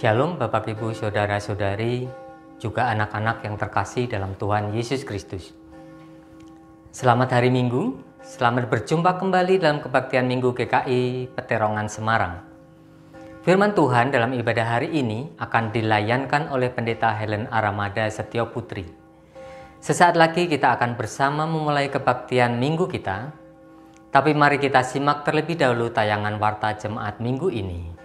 Shalom Bapak Ibu Saudara-saudari, juga anak-anak yang terkasih dalam Tuhan Yesus Kristus. Selamat hari Minggu, selamat berjumpa kembali dalam kebaktian Minggu GKI Peterongan Semarang. Firman Tuhan dalam ibadah hari ini akan dilayankan oleh Pendeta Helen Aramada Setio Putri. Sesaat lagi kita akan bersama memulai kebaktian Minggu kita, tapi mari kita simak terlebih dahulu tayangan Warta Jemaat Minggu ini.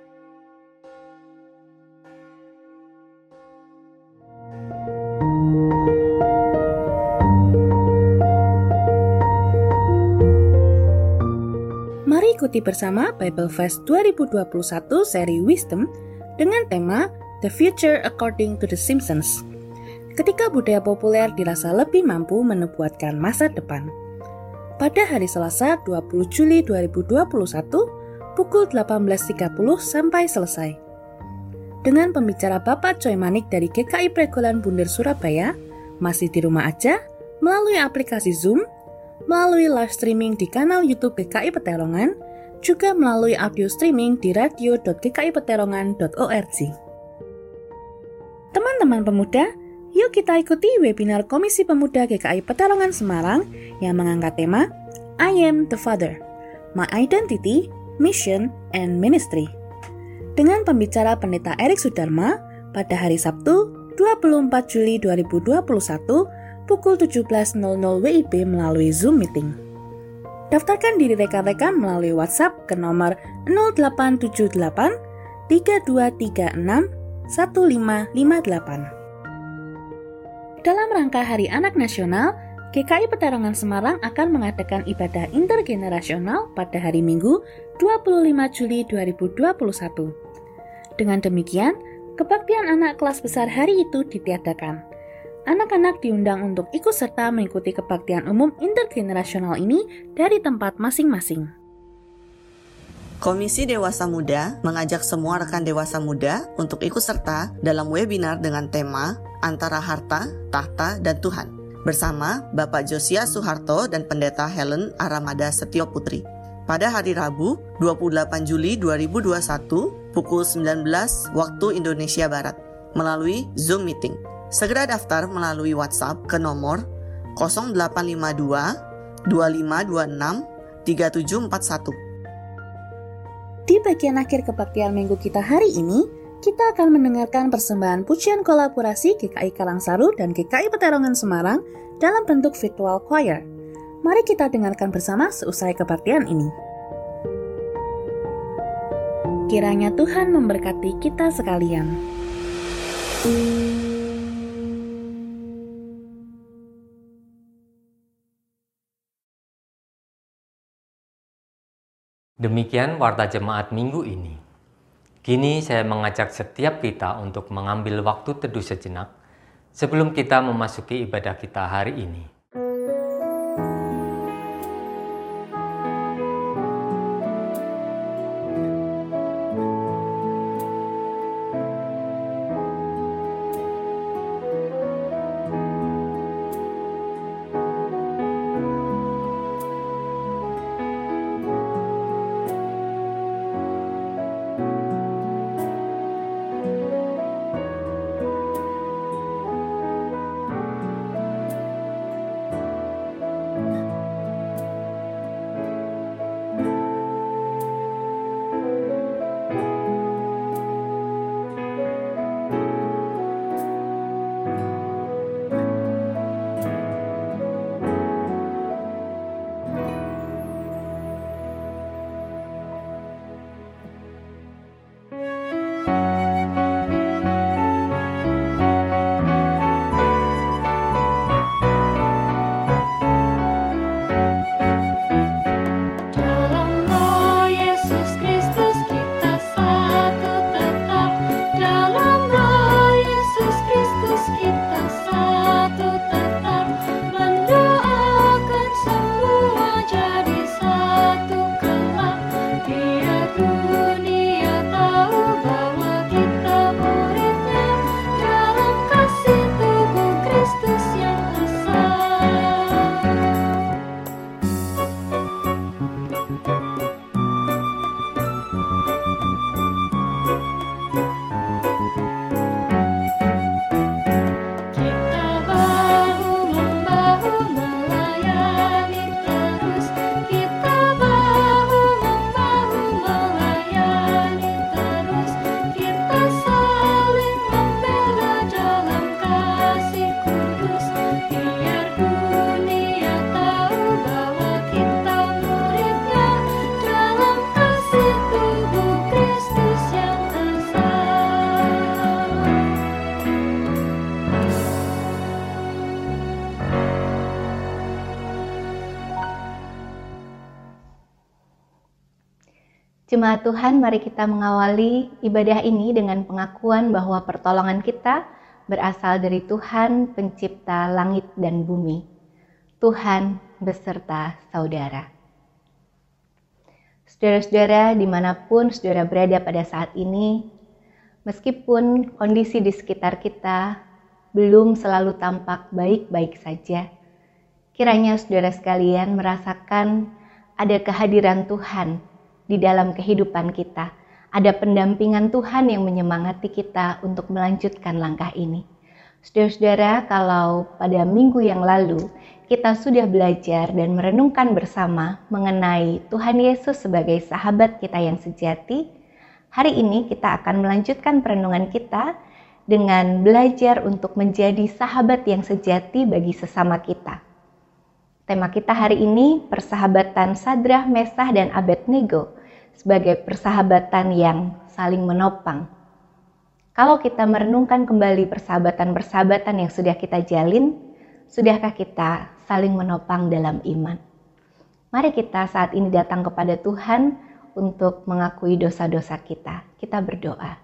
Mari ikuti bersama Bible Fest 2021 seri Wisdom dengan tema The Future According to the Simpsons. Ketika budaya populer dirasa lebih mampu menubuatkan masa depan. Pada hari Selasa 20 Juli 2021 pukul 18.30 sampai selesai. Dengan pembicara Bapak Choi Manik dari GKI Pregolan Bunder Surabaya, masih di rumah aja, melalui aplikasi Zoom, melalui live streaming di kanal YouTube GKI Peterongan, juga melalui audio streaming di radio.gkipeterongan.org. Teman-teman pemuda, yuk kita ikuti webinar Komisi Pemuda GKI Peterongan Semarang yang mengangkat tema I Am the Father, My Identity, Mission, and Ministry. Dengan pembicara Pendeta Erik Sudarma pada hari Sabtu 24 Juli 2021 pukul 17.00 WIB melalui Zoom Meeting. Daftarkan diri rekan-rekan melalui WhatsApp ke nomor 0878 3236 1558. Dalam rangka Hari Anak Nasional, GKI Peterongan Semarang akan mengadakan ibadah intergenerasional pada hari Minggu 25 Juli 2021. Dengan demikian, kebaktian anak kelas besar hari itu ditiadakan. Anak-anak diundang untuk ikut serta mengikuti kebaktian umum intergenerasional ini dari tempat masing-masing. Komisi Dewasa Muda mengajak semua rekan dewasa muda untuk ikut serta dalam webinar dengan tema Antara Harta, Tahta, dan Tuhan bersama Bapak Josia Suharto dan Pendeta Helen Aramada Setio Putri pada hari Rabu 28 Juli 2021 pukul 19 waktu Indonesia Barat melalui Zoom Meeting. Segera daftar melalui WhatsApp ke nomor 0852 2526 3741. Di bagian akhir kebaktian minggu kita hari ini, kita akan mendengarkan persembahan pujian kolaborasi GKI Karangsaru dan GKI Peterongan Semarang dalam bentuk virtual choir. Mari kita dengarkan bersama seusai kebaktian ini. Kiranya Tuhan memberkati kita sekalian. Demikian Warta Jemaat Minggu ini. Kini saya mengajak setiap kita untuk mengambil waktu teduh sejenak sebelum kita memasuki ibadah kita hari ini. Jemaat Tuhan, mari kita mengawali ibadah ini dengan pengakuan bahwa pertolongan kita berasal dari Tuhan pencipta langit dan bumi. Tuhan beserta saudara. Saudara-saudara, dimanapun saudara berada pada saat ini, meskipun kondisi di sekitar kita belum selalu tampak baik-baik saja, kiranya saudara sekalian merasakan ada kehadiran Tuhan di dalam kehidupan kita. Ada pendampingan Tuhan yang menyemangati kita untuk melanjutkan langkah ini. Saudara-saudara, kalau pada minggu yang lalu kita sudah belajar dan merenungkan bersama mengenai Tuhan Yesus sebagai sahabat kita yang sejati, hari ini kita akan melanjutkan perenungan kita dengan belajar untuk menjadi sahabat yang sejati bagi sesama kita. Tema kita hari ini, persahabatan Sadrah, Mesah, dan Abednego sebagai persahabatan yang saling menopang. Kalau kita merenungkan kembali persahabatan-persahabatan yang sudah kita jalin, sudahkah kita saling menopang dalam iman? Mari kita saat ini datang kepada Tuhan untuk mengakui dosa-dosa kita. Kita berdoa.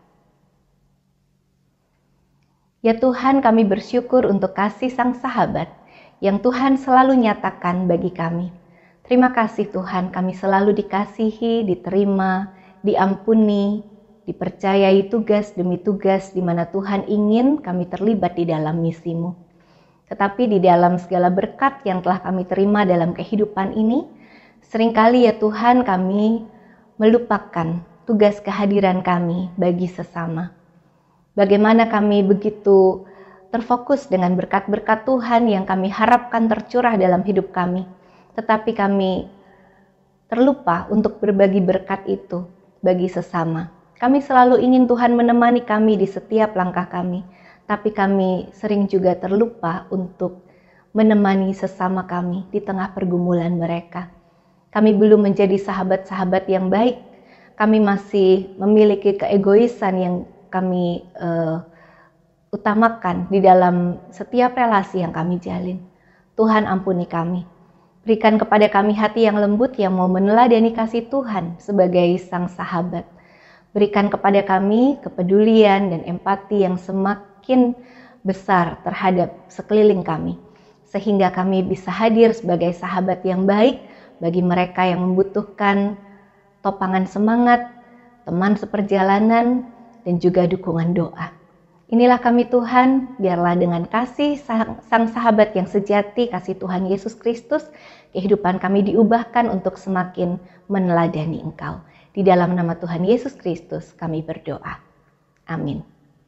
Ya Tuhan, kami bersyukur untuk kasih Sang Sahabat yang Tuhan selalu nyatakan bagi kami. Terima kasih Tuhan, kami selalu dikasihi, diterima, diampuni, dipercayai tugas demi tugas di mana Tuhan ingin kami terlibat di dalam misimu. Tetapi di dalam segala berkat yang telah kami terima dalam kehidupan ini, seringkali ya Tuhan kami melupakan tugas kehadiran kami bagi sesama. Bagaimana kami begitu terfokus dengan berkat-berkat Tuhan yang kami harapkan tercurah dalam hidup kami. Tetapi kami terlupa untuk berbagi berkat itu bagi sesama. Kami selalu ingin Tuhan menemani kami di setiap langkah kami. Tapi kami sering juga terlupa untuk menemani sesama kami di tengah pergumulan mereka. Kami belum menjadi sahabat-sahabat yang baik. Kami masih memiliki keegoisan yang kami utamakan di dalam setiap relasi yang kami jalin. Tuhan ampuni kami. Berikan kepada kami hati yang lembut yang mau meneladani kasih Tuhan sebagai Sang Sahabat. Berikan kepada kami kepedulian dan empati yang semakin besar terhadap sekeliling kami. Sehingga kami bisa hadir sebagai sahabat yang baik bagi mereka yang membutuhkan topangan semangat, teman seperjalanan, dan juga dukungan doa. Inilah kami Tuhan, biarlah dengan kasih Sang Sahabat yang sejati, kasih Tuhan Yesus Kristus, kehidupan kami diubahkan untuk semakin meneladani Engkau. Di dalam nama Tuhan Yesus Kristus kami berdoa. Amin.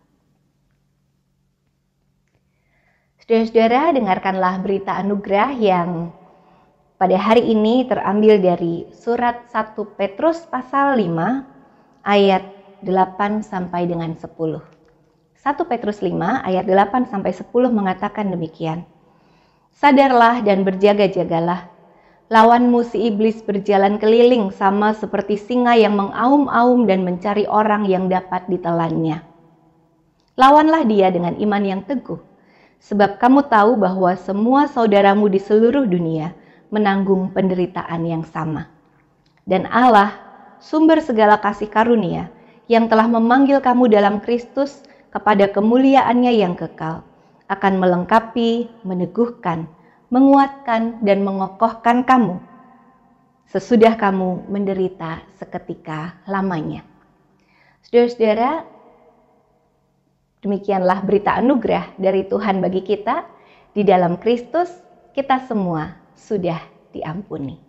Saudara-saudara, dengarkanlah berita anugerah yang pada hari ini terambil dari surat 1 Petrus pasal 5 ayat 8 sampai dengan 10. 1 Petrus 5 ayat 8 sampai 10 mengatakan demikian. Sadarlah dan berjaga-jagalah. Lawanmu si iblis berjalan keliling sama seperti singa yang mengaum-aum dan mencari orang yang dapat ditelannya. Lawanlah dia dengan iman yang teguh, sebab kamu tahu bahwa semua saudaramu di seluruh dunia menanggung penderitaan yang sama. Dan Allah, sumber segala kasih karunia, yang telah memanggil kamu dalam Kristus kepada kemuliaannya yang kekal, akan melengkapi, meneguhkan, menguatkan, dan mengokohkan kamu sesudah kamu menderita seketika lamanya. Saudara-saudara, demikianlah berita anugerah dari Tuhan bagi kita. Di dalam Kristus, kita semua sudah diampuni.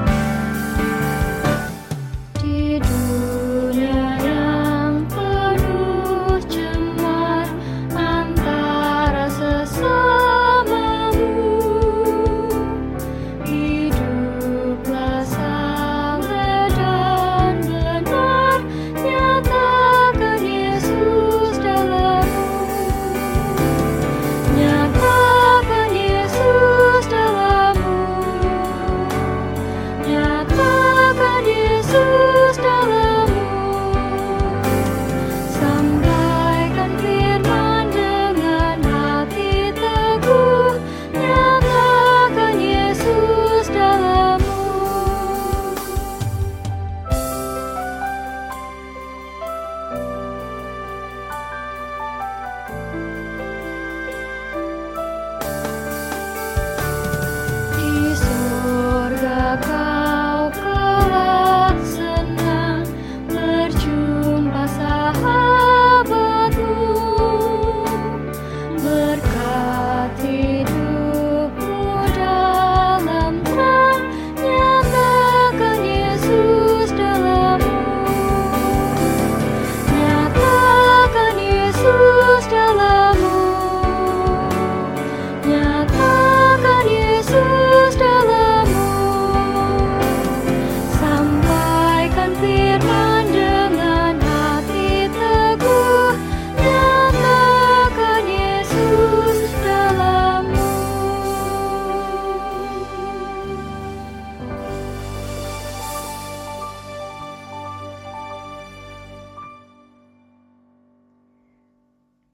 Di dunia yang penuh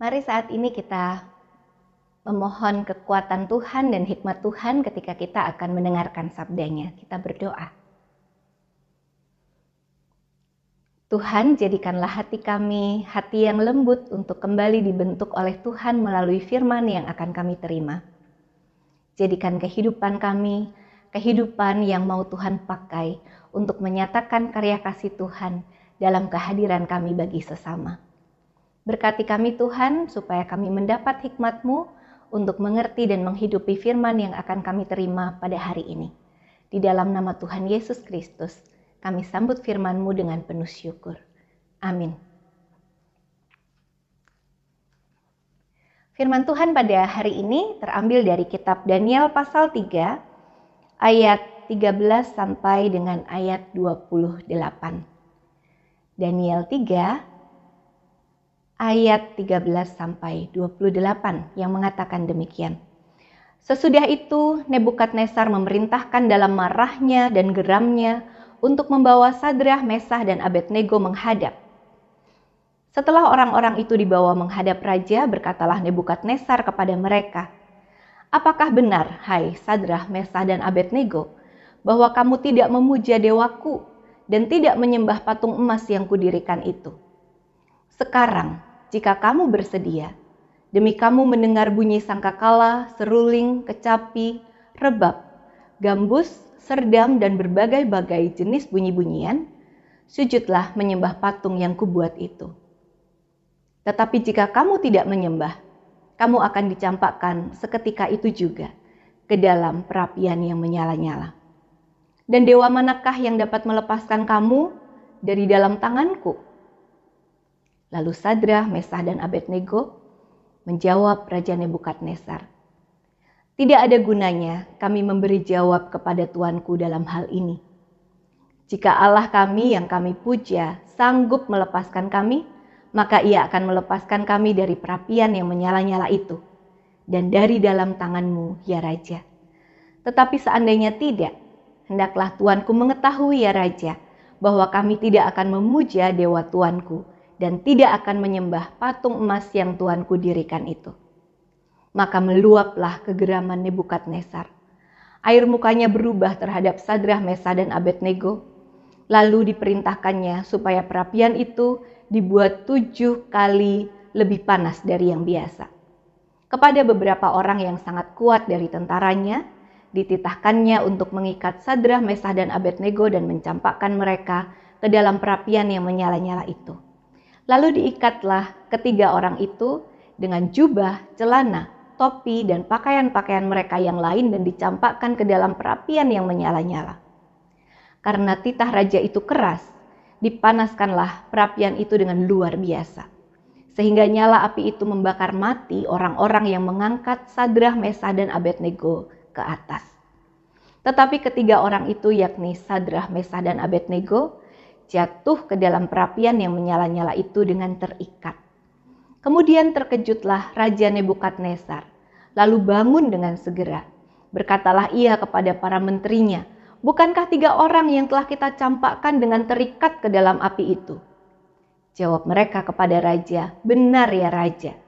Mari saat ini kita memohon kekuatan Tuhan dan hikmat Tuhan ketika kita akan mendengarkan sabdanya. Kita berdoa. Tuhan, jadikanlah hati kami hati yang lembut untuk kembali dibentuk oleh Tuhan melalui firman yang akan kami terima. Jadikan kehidupan kami, kehidupan yang mau Tuhan pakai untuk menyatakan karya kasih Tuhan dalam kehadiran kami bagi sesama. Berkati kami Tuhan, supaya kami mendapat hikmat-Mu untuk mengerti dan menghidupi firman yang akan kami terima pada hari ini. Di dalam nama Tuhan Yesus Kristus, kami sambut firman-Mu dengan penuh syukur. Amin. Firman Tuhan pada hari ini terambil dari kitab Daniel pasal 3, ayat 13 sampai dengan ayat 28. Daniel 3, ayat 13 sampai 28 yang mengatakan demikian. Sesudah itu, Nebukadnezar memerintahkan dalam marahnya dan geramnya untuk membawa Sadrah, Mesah, dan Abednego menghadap. Setelah orang-orang itu dibawa menghadap raja, berkatalah Nebukadnezar kepada mereka, "Apakah benar, hai Sadrah, Mesah, dan Abednego, bahwa kamu tidak memuja dewaku dan tidak menyembah patung emas yang kudirikan itu? Sekarang, jika kamu bersedia, demi kamu mendengar bunyi sangkakala, seruling, kecapi, rebab, gambus, serdam, dan berbagai-bagai jenis bunyi-bunyian, sujudlah menyembah patung yang kubuat itu. Tetapi jika kamu tidak menyembah, kamu akan dicampakkan seketika itu juga ke dalam perapian yang menyala-nyala. Dan dewa manakah yang dapat melepaskan kamu dari dalam tanganku?" Lalu Sadrah, Mesah, dan Abednego menjawab Raja Nebukadnezar, "Tidak ada gunanya kami memberi jawab kepada Tuanku dalam hal ini. Jika Allah kami yang kami puja sanggup melepaskan kami, maka Ia akan melepaskan kami dari perapian yang menyala-nyala itu dan dari dalam tanganmu, ya Raja. Tetapi seandainya tidak, hendaklah Tuanku mengetahui, ya Raja, bahwa kami tidak akan memuja dewa Tuanku dan tidak akan menyembah patung emas yang Tuanku dirikan itu." Maka meluaplah kegeraman Nebukadnezar. Air mukanya berubah terhadap Sadrah, Mesah, dan Abednego. Lalu diperintahkannya supaya perapian itu dibuat 7 kali lebih panas dari yang biasa. Kepada beberapa orang yang sangat kuat dari tentaranya, dititahkannya untuk mengikat Sadrah, Mesah, dan Abednego dan mencampakkan mereka ke dalam perapian yang menyala-nyala itu. Lalu diikatlah ketiga orang itu dengan jubah, celana, topi, dan pakaian-pakaian mereka yang lain dan dicampakkan ke dalam perapian yang menyala-nyala. Karena titah raja itu keras, dipanaskanlah perapian itu dengan luar biasa, sehingga nyala api itu membakar mati orang-orang yang mengangkat Sadrah, Mesah, dan Abednego ke atas. Tetapi ketiga orang itu, yakni Sadrah, Mesah, dan Abednego, jatuh ke dalam perapian yang menyala-nyala itu dengan terikat. Kemudian terkejutlah Raja Nebukadnezar, lalu bangun dengan segera. Berkatalah ia kepada para menterinya, "Bukankah 3 orang yang telah kita campakkan dengan terikat ke dalam api itu?" Jawab mereka kepada raja, "Benar ya Raja."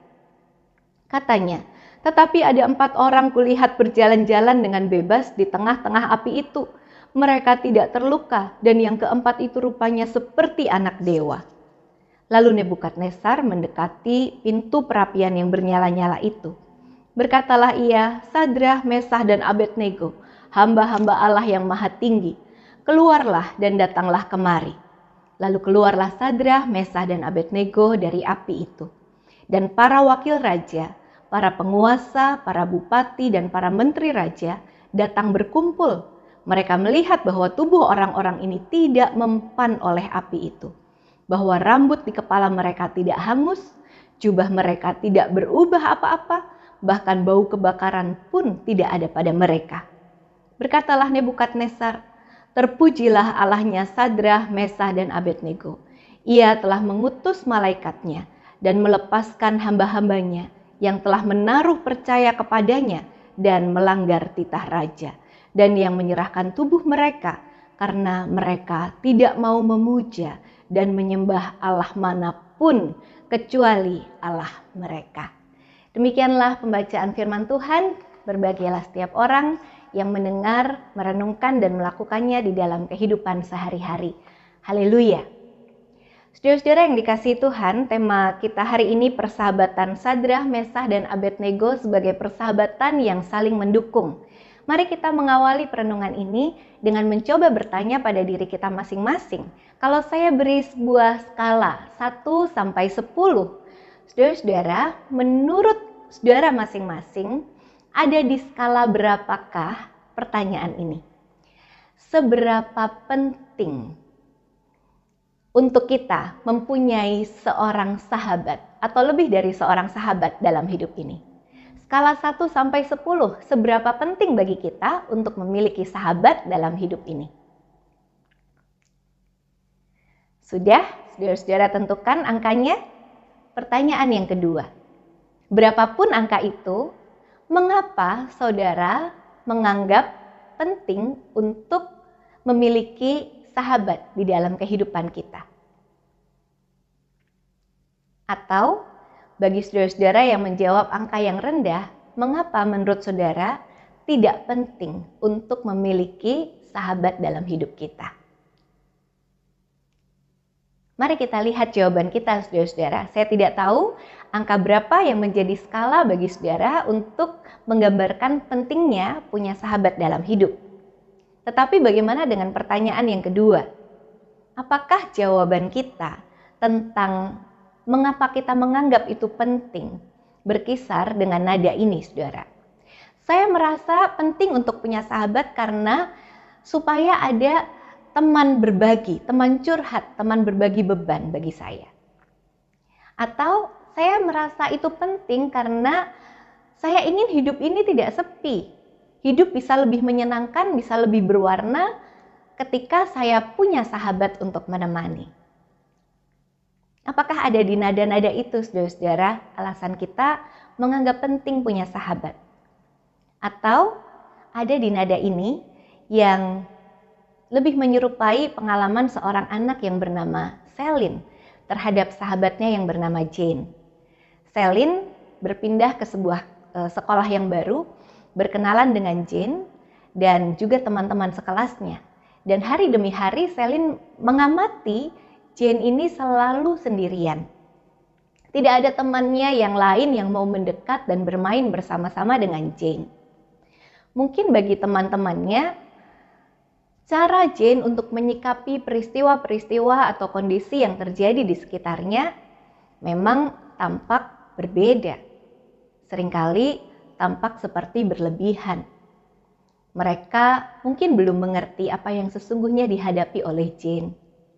Katanya, "Tetapi ada 4 orang kulihat berjalan-jalan dengan bebas di tengah-tengah api itu. Mereka tidak terluka, dan yang keempat itu rupanya seperti anak dewa." Lalu Nebukadnezar mendekati pintu perapian yang bernyala-nyala itu. Berkatalah ia, "Sadrah, Mesah, dan Abednego, hamba-hamba Allah yang maha tinggi, keluarlah dan datanglah kemari." Lalu keluarlah Sadrah, Mesah, dan Abednego dari api itu. Dan para wakil raja, para penguasa, para bupati, dan para menteri raja datang berkumpul. Mereka melihat bahwa tubuh orang-orang ini tidak mempan oleh api itu, bahwa rambut di kepala mereka tidak hangus, jubah mereka tidak berubah apa-apa, bahkan bau kebakaran pun tidak ada pada mereka. Berkatalah Nebukadnezar, "Terpujilah Allahnya Sadrah, Mesah, dan Abednego. Ia telah mengutus malaikatnya dan melepaskan hamba-hambanya yang telah menaruh percaya kepadanya dan melanggar titah raja, dan yang menyerahkan tubuh mereka karena mereka tidak mau memuja dan menyembah Allah manapun apapun kecuali Allah mereka. Demikianlah pembacaan firman Tuhan. Berbahagialah setiap orang yang mendengar, merenungkan, dan melakukannya di dalam kehidupan sehari-hari. Haleluya. Saudara-saudara yang dikasihi Tuhan, tema kita hari ini persahabatan Sadrah, Mesah, dan Abednego sebagai persahabatan yang saling mendukung. Mari kita mengawali perenungan ini dengan mencoba bertanya pada diri kita masing-masing. Kalau saya beri sebuah skala 1 sampai 10, saudara-saudara, menurut saudara masing-masing, ada di skala berapakah pertanyaan ini? Seberapa penting untuk kita mempunyai seorang sahabat atau lebih dari seorang sahabat dalam hidup ini? Skala 1 sampai 10, seberapa penting bagi kita untuk memiliki sahabat dalam hidup ini? Sudah, saudara-saudara tentukan angkanya? Pertanyaan yang kedua, berapapun angka itu, mengapa saudara menganggap penting untuk memiliki sahabat di dalam kehidupan kita? Atau bagi saudara-saudara yang menjawab angka yang rendah, mengapa menurut saudara tidak penting untuk memiliki sahabat dalam hidup kita? Mari kita lihat jawaban kita, saudara-saudara. Saya tidak tahu angka berapa yang menjadi skala bagi saudara untuk menggambarkan pentingnya punya sahabat dalam hidup. Tetapi bagaimana dengan pertanyaan yang kedua? Apakah jawaban kita tentang mengapa kita menganggap itu penting berkisar dengan nada ini, saudara? Saya merasa penting untuk punya sahabat karena supaya ada teman berbagi, teman curhat, teman berbagi beban bagi saya. Atau saya merasa itu penting karena saya ingin hidup ini tidak sepi. Hidup bisa lebih menyenangkan, bisa lebih berwarna ketika saya punya sahabat untuk menemani. Apakah ada di nada-nada itu, saudara-saudara, alasan kita menganggap penting punya sahabat? Atau ada di nada ini yang lebih menyerupai pengalaman seorang anak yang bernama Celine terhadap sahabatnya yang bernama Jane. Celine berpindah ke sebuah sekolah yang baru, berkenalan dengan Jane dan juga teman-teman sekelasnya. Dan hari demi hari Celine mengamati Jane ini selalu sendirian. Tidak ada temannya yang lain yang mau mendekat dan bermain bersama-sama dengan Jane. Mungkin bagi teman-temannya, cara Jane untuk menyikapi peristiwa-peristiwa atau kondisi yang terjadi di sekitarnya memang tampak berbeda. Seringkali tampak seperti berlebihan. Mereka mungkin belum mengerti apa yang sesungguhnya dihadapi oleh Jane.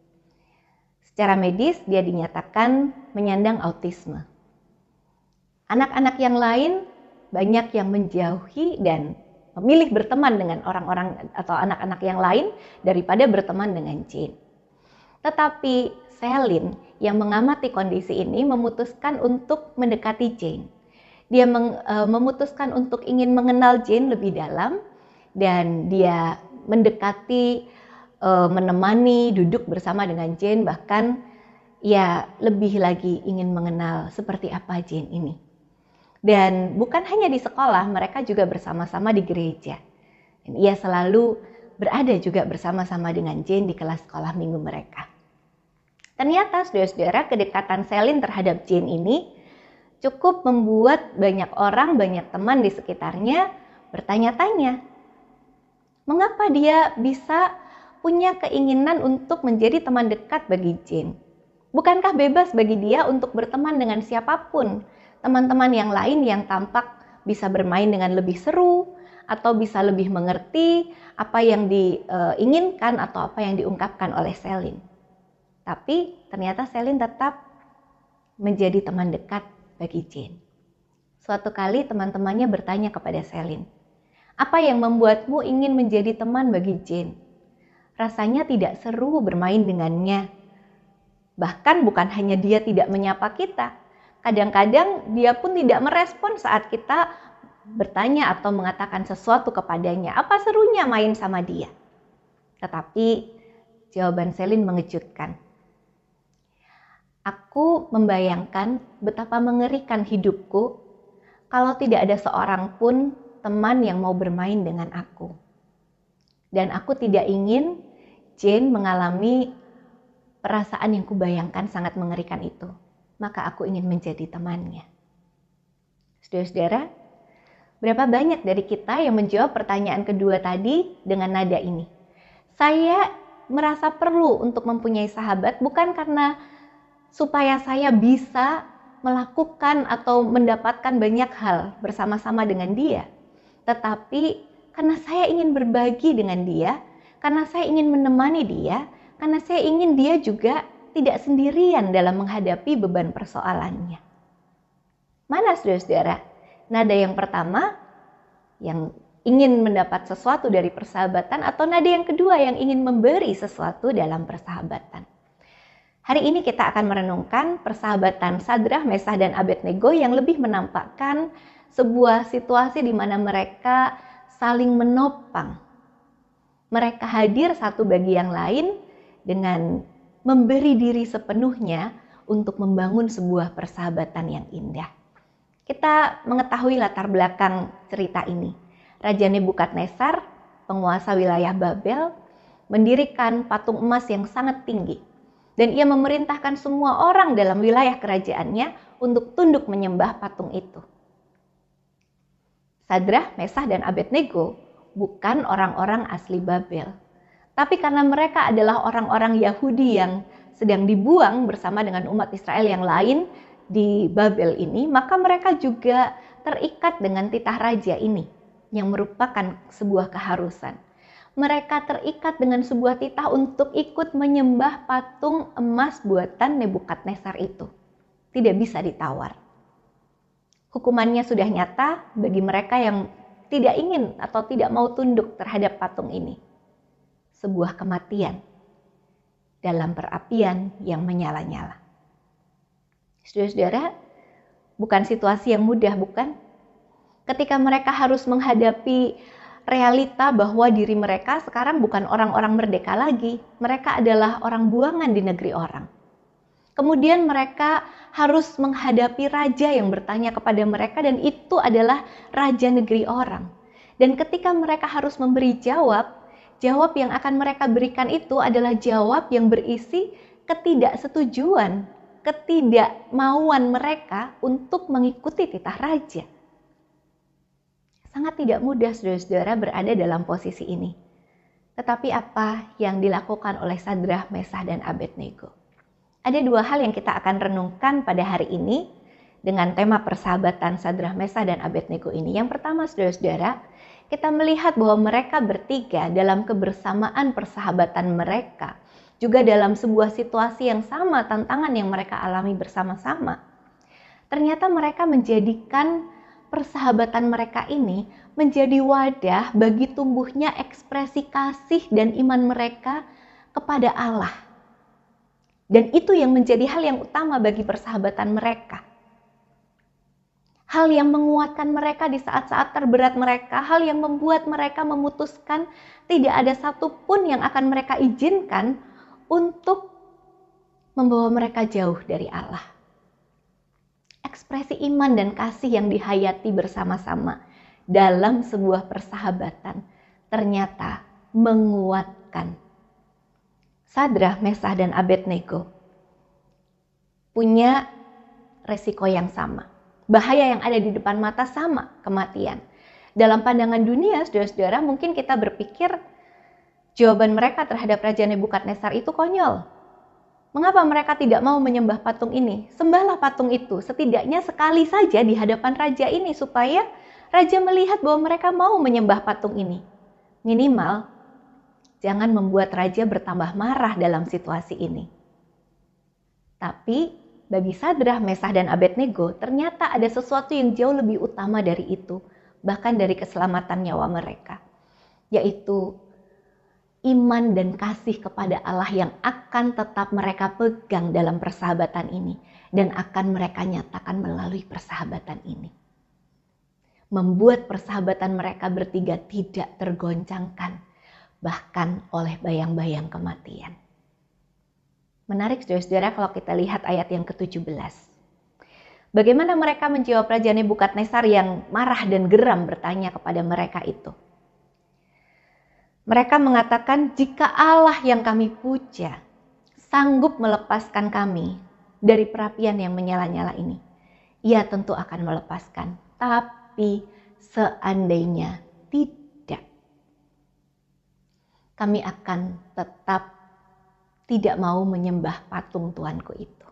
Secara medis dia dinyatakan menyandang autisme. Anak-anak yang lain banyak yang menjauhi dan memilih berteman dengan orang-orang atau anak-anak yang lain daripada berteman dengan Jane. Tetapi Celine yang mengamati kondisi ini memutuskan untuk mendekati Jane. Dia memutuskan untuk ingin mengenal Jane lebih dalam dan dia mendekati, menemani, duduk bersama dengan Jane, bahkan ya lebih lagi ingin mengenal seperti apa Jane ini. Dan bukan hanya di sekolah, mereka juga bersama-sama di gereja. Dan ia selalu berada juga bersama-sama dengan Jane di kelas sekolah minggu mereka. Ternyata saudara-saudara, kedekatan Celine terhadap Jane ini cukup membuat banyak orang, banyak teman di sekitarnya bertanya-tanya. Mengapa dia bisa punya keinginan untuk menjadi teman dekat bagi Jane? Bukankah bebas bagi dia untuk berteman dengan siapapun? Teman-teman yang lain yang tampak bisa bermain dengan lebih seru atau bisa lebih mengerti apa yang diinginkan atau apa yang diungkapkan oleh Celine. Tapi ternyata Celine tetap menjadi teman dekat bagi Jane. Suatu kali teman-temannya bertanya kepada Celine, "Apa yang membuatmu ingin menjadi teman bagi Jane? Rasanya tidak seru bermain dengannya. Bahkan bukan hanya dia tidak menyapa kita, kadang-kadang dia pun tidak merespon saat kita bertanya atau mengatakan sesuatu kepadanya. Apa serunya main sama dia?" Tetapi jawaban Celine mengejutkan. Aku membayangkan betapa mengerikan hidupku kalau tidak ada seorang pun teman yang mau bermain dengan aku. Dan aku tidak ingin Jane mengalami perasaan yang kubayangkan sangat mengerikan itu. Maka aku ingin menjadi temannya. Saudara-saudara, berapa banyak dari kita yang menjawab pertanyaan kedua tadi dengan nada ini? Saya merasa perlu untuk mempunyai sahabat bukan karena supaya saya bisa melakukan atau mendapatkan banyak hal bersama-sama dengan dia. Tetapi karena saya ingin berbagi dengan dia, karena saya ingin menemani dia, karena saya ingin dia juga tidak sendirian dalam menghadapi beban persoalannya. Mana saudara-saudara? Nada yang pertama yang ingin mendapat sesuatu dari persahabatan atau nada yang kedua yang ingin memberi sesuatu dalam persahabatan. Hari ini kita akan merenungkan persahabatan Sadrah, Mesah, dan Abednego yang lebih menampakkan sebuah situasi di mana mereka saling menopang. Mereka hadir satu bagi yang lain dengan memberi diri sepenuhnya untuk membangun sebuah persahabatan yang indah. Kita mengetahui latar belakang cerita ini. Raja Nebukadnezar, penguasa wilayah Babel, mendirikan patung emas yang sangat tinggi. Dan ia memerintahkan semua orang dalam wilayah kerajaannya untuk tunduk menyembah patung itu. Sadrah, Mesah, dan Abednego bukan orang-orang asli Babel. Tapi karena mereka adalah orang-orang Yahudi yang sedang dibuang bersama dengan umat Israel yang lain di Babel ini, maka mereka juga terikat dengan titah raja ini yang merupakan sebuah keharusan. Mereka terikat dengan sebuah titah untuk ikut menyembah patung emas buatan Nebukadnezar itu. Tidak bisa ditawar. Hukumannya sudah nyata bagi mereka yang tidak ingin atau tidak mau tunduk terhadap patung ini. Sebuah kematian dalam perapian yang menyala-nyala. Saudara-saudara, bukan situasi yang mudah, bukan? Ketika mereka harus menghadapi realita bahwa diri mereka sekarang bukan orang-orang merdeka lagi. Mereka adalah orang buangan di negeri orang. Kemudian mereka harus menghadapi raja yang bertanya kepada mereka dan itu adalah raja negeri orang. Dan ketika mereka harus memberi jawab yang akan mereka berikan itu adalah jawab yang berisi ketidaksetujuan, ketidakmauan mereka untuk mengikuti titah raja. Sangat tidak mudah saudara-saudara berada dalam posisi ini. Tetapi apa yang dilakukan oleh Sadrah, Mesah, dan Abednego? Ada dua hal yang kita akan renungkan pada hari ini dengan tema persahabatan Sadrah, Mesah, dan Abednego ini. Yang pertama saudara-saudara, kita melihat bahwa mereka bertiga dalam kebersamaan persahabatan mereka, juga dalam sebuah situasi yang sama, tantangan yang mereka alami bersama-sama. Ternyata mereka menjadikan persahabatan mereka ini menjadi wadah bagi tumbuhnya ekspresi kasih dan iman mereka kepada Allah. Dan itu yang menjadi hal yang utama bagi persahabatan mereka. Hal yang menguatkan mereka di saat-saat terberat mereka, hal yang membuat mereka memutuskan tidak ada satupun yang akan mereka izinkan untuk membawa mereka jauh dari Allah. Ekspresi iman dan kasih yang dihayati bersama-sama dalam sebuah persahabatan ternyata menguatkan. Sadrah, Mesah, dan Abednego punya resiko yang sama. Bahaya yang ada di depan mata sama, kematian. Dalam pandangan dunia, saudara-saudara, mungkin kita berpikir jawaban mereka terhadap Raja Nebukadnezar itu konyol. Mengapa mereka tidak mau menyembah patung ini? Sembahlah patung itu, setidaknya sekali saja di hadapan raja ini supaya raja melihat bahwa mereka mau menyembah patung ini. Minimal, jangan membuat raja bertambah marah dalam situasi ini. Tapi bagi Sadrah, Mesah, dan Abednego ternyata ada sesuatu yang jauh lebih utama dari itu, bahkan dari keselamatan nyawa mereka, yaitu iman dan kasih kepada Allah yang akan tetap mereka pegang dalam persahabatan ini dan akan mereka nyatakan melalui persahabatan ini. Membuat persahabatan mereka bertiga tidak tergoncangkan bahkan oleh bayang-bayang kematian. Menarik saudara-saudara kalau kita lihat ayat yang ke-17. Bagaimana mereka menjawab Raja Nebukadnezar yang marah dan geram bertanya kepada mereka itu. Mereka mengatakan, jika Allah yang kami puja sanggup melepaskan kami dari perapian yang menyala-nyala ini, Ia tentu akan melepaskan. Tapi seandainya tidak, kami akan tetap tidak mau menyembah patung Tuhanku itu.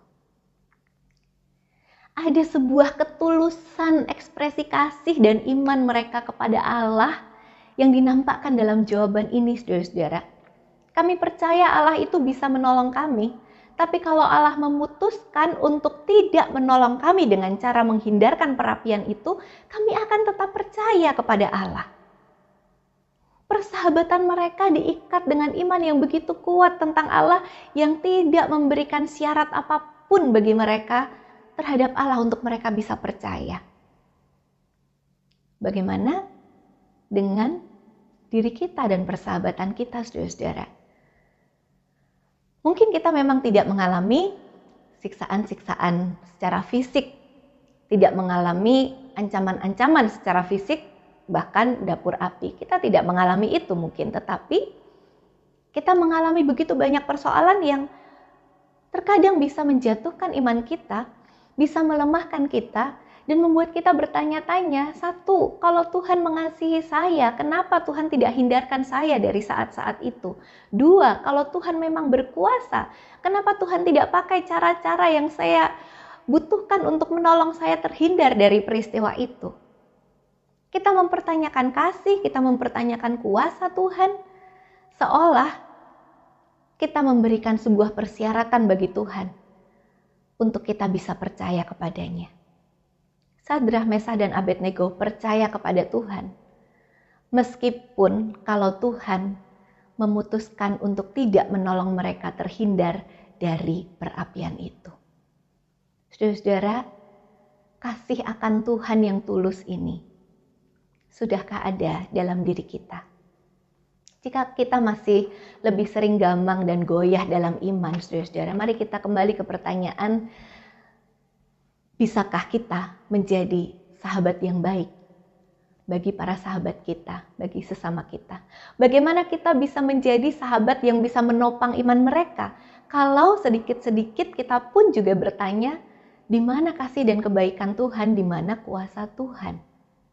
Ada sebuah ketulusan ekspresi kasih dan iman mereka kepada Allah yang dinampakkan dalam jawaban ini, saudara-saudara. Kami percaya Allah itu bisa menolong kami, tapi kalau Allah memutuskan untuk tidak menolong kami dengan cara menghindarkan perapian itu, kami akan tetap percaya kepada Allah. Persahabatan mereka diikat dengan iman yang begitu kuat tentang Allah yang tidak memberikan syarat apapun bagi mereka terhadap Allah untuk mereka bisa percaya. Bagaimana dengan diri kita dan persahabatan kita, saudara-saudara? Mungkin kita memang tidak mengalami siksaan-siksaan secara fisik, tidak mengalami ancaman-ancaman secara fisik, bahkan dapur api. Kita tidak mengalami itu mungkin, tetapi kita mengalami begitu banyak persoalan yang terkadang bisa menjatuhkan iman kita, bisa melemahkan kita, dan membuat kita bertanya-tanya. Satu, kalau Tuhan mengasihi saya, kenapa Tuhan tidak hindarkan saya dari saat-saat itu? Dua, kalau Tuhan memang berkuasa, kenapa Tuhan tidak pakai cara-cara yang saya butuhkan untuk menolong saya terhindar dari peristiwa itu? Kita mempertanyakan kasih, kita mempertanyakan kuasa Tuhan, seolah kita memberikan sebuah persyaratan bagi Tuhan untuk kita bisa percaya kepadanya. Sadrah, Mesah, dan Abednego percaya kepada Tuhan. Meskipun kalau Tuhan memutuskan untuk tidak menolong mereka terhindar dari perapian itu. Saudara-saudara, kasih akan Tuhan yang tulus ini, sudahkah ada dalam diri kita? Jika kita masih lebih sering gamang dan goyah dalam iman, saudara-saudara, mari kita kembali ke pertanyaan, bisakah kita menjadi sahabat yang baik bagi para sahabat kita, bagi sesama kita? Bagaimana kita bisa menjadi sahabat yang bisa menopang iman mereka? Kalau sedikit-sedikit kita pun juga bertanya, di mana kasih dan kebaikan Tuhan, di mana kuasa Tuhan?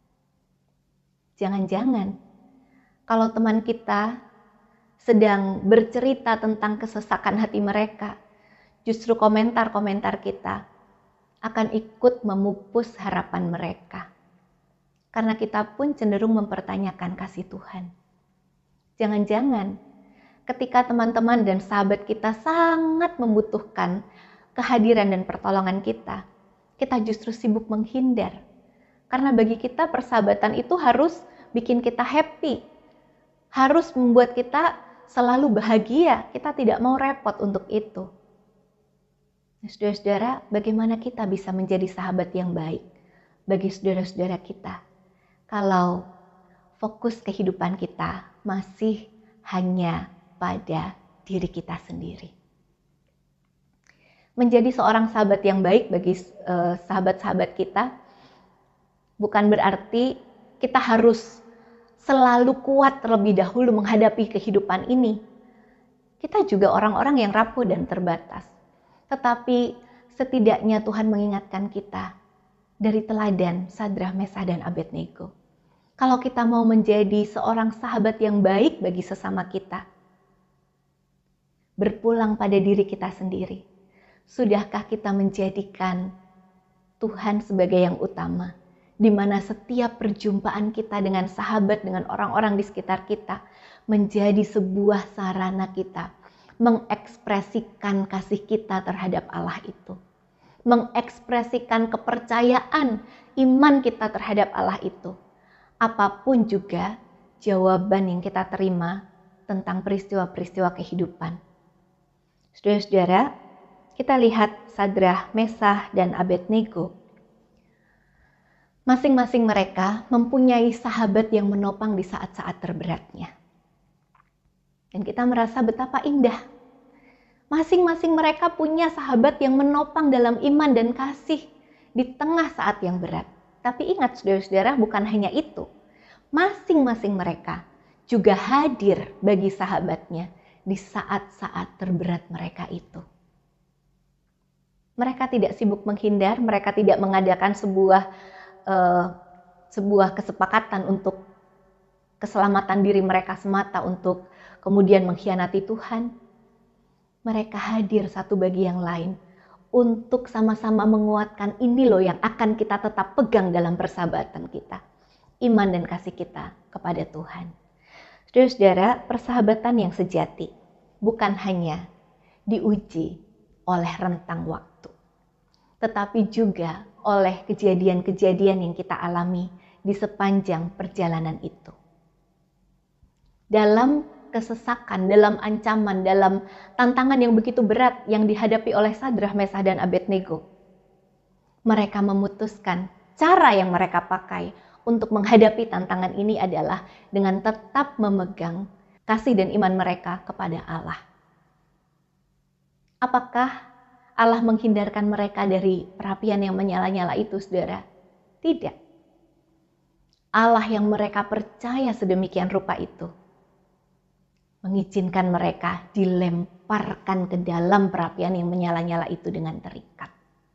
Jangan-jangan kalau teman kita sedang bercerita tentang kesesakan hati mereka, justru komentar-komentar kita akan ikut memupus harapan mereka. Karena kita pun cenderung mempertanyakan kasih Tuhan. Jangan-jangan ketika teman-teman dan sahabat kita sangat membutuhkan kehadiran dan pertolongan kita, kita justru sibuk menghindar. Karena bagi kita persahabatan itu harus bikin kita happy, harus membuat kita selalu bahagia. Kita tidak mau repot untuk itu. Saudara-saudara, bagaimana kita bisa menjadi sahabat yang baik bagi saudara-saudara kita kalau fokus kehidupan kita masih hanya pada diri kita sendiri? Menjadi seorang sahabat yang baik bagi sahabat-sahabat kita bukan berarti kita harus selalu kuat terlebih dahulu menghadapi kehidupan ini. Kita juga orang-orang yang rapuh dan terbatas. Tetapi setidaknya Tuhan mengingatkan kita dari teladan Sadrah, Mesah, dan Abednego. Kalau kita mau menjadi seorang sahabat yang baik bagi sesama kita, berpulang pada diri kita sendiri. Sudahkah kita menjadikan Tuhan sebagai yang utama, di mana setiap perjumpaan kita dengan sahabat, dengan orang-orang di sekitar kita, menjadi sebuah sarana kita mengekspresikan kasih kita terhadap Allah itu. Mengekspresikan kepercayaan, iman kita terhadap Allah itu. Apapun juga jawaban yang kita terima tentang peristiwa-peristiwa kehidupan. Saudara-saudara, kita lihat Sadrah, Mesah, dan Abednego. Masing-masing mereka mempunyai sahabat yang menopang di saat-saat terberatnya. Dan kita merasa betapa indah Masing-masing mereka punya sahabat yang menopang dalam iman dan kasih di tengah saat yang berat. Tapi ingat saudara-saudara, bukan hanya itu. Masing-masing mereka juga hadir bagi sahabatnya di saat-saat terberat mereka itu. Mereka tidak sibuk menghindar, mereka tidak mengadakan sebuah kesepakatan untuk keselamatan diri mereka semata untuk kemudian mengkhianati Tuhan. Mereka hadir satu bagi yang lain untuk sama-sama menguatkan ini loh yang akan kita tetap pegang dalam persahabatan kita. Iman dan kasih kita kepada Tuhan. Saudara-saudara, persahabatan yang sejati bukan hanya diuji oleh rentang waktu, tetapi juga oleh kejadian-kejadian yang kita alami di sepanjang perjalanan itu. Dalam kesesakan, dalam ancaman, dalam tantangan yang begitu berat yang dihadapi oleh Sadrah, Mesah, dan Abednego, mereka memutuskan cara yang mereka pakai untuk menghadapi tantangan ini adalah dengan tetap memegang kasih dan iman mereka kepada Allah. Apakah Allah menghindarkan mereka dari perapian yang menyala-nyala itu, saudara? Tidak. Allah yang mereka percaya sedemikian rupa itu mengizinkan mereka dilemparkan ke dalam perapian yang menyala-nyala itu dengan terikat.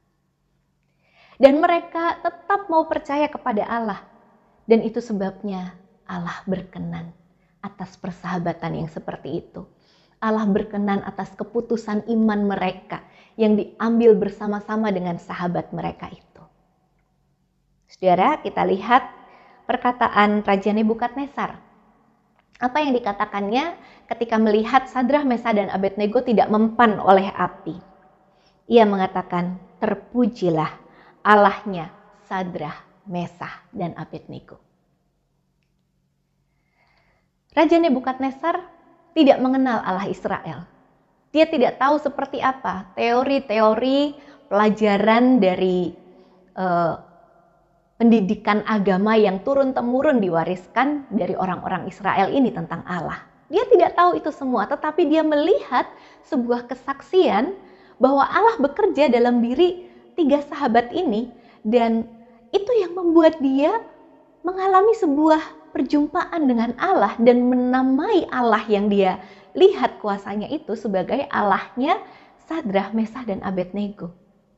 Dan mereka tetap mau percaya kepada Allah. Dan itu sebabnya Allah berkenan atas persahabatan yang seperti itu. Allah berkenan atas keputusan iman mereka yang diambil bersama-sama dengan sahabat mereka itu. Saudara, kita lihat perkataan Raja Nebukadnezar. Apa yang dikatakannya ketika melihat Sadrah, Mesah, dan Abednego tidak mempan oleh api? Ia mengatakan, terpujilah Allahnya Sadrah, Mesah, dan Abednego. Raja Nebukadnezar tidak mengenal Allah Israel. Dia tidak tahu seperti apa teori-teori pelajaran dari pendidikan agama yang turun-temurun diwariskan dari orang-orang Israel ini tentang Allah. Dia tidak tahu itu semua, tetapi dia melihat sebuah kesaksian bahwa Allah bekerja dalam diri 3 sahabat ini, dan itu yang membuat dia mengalami sebuah perjumpaan dengan Allah dan menamai Allah yang dia lihat kuasanya itu sebagai Allahnya Sadrah, Mesah, dan Abednego.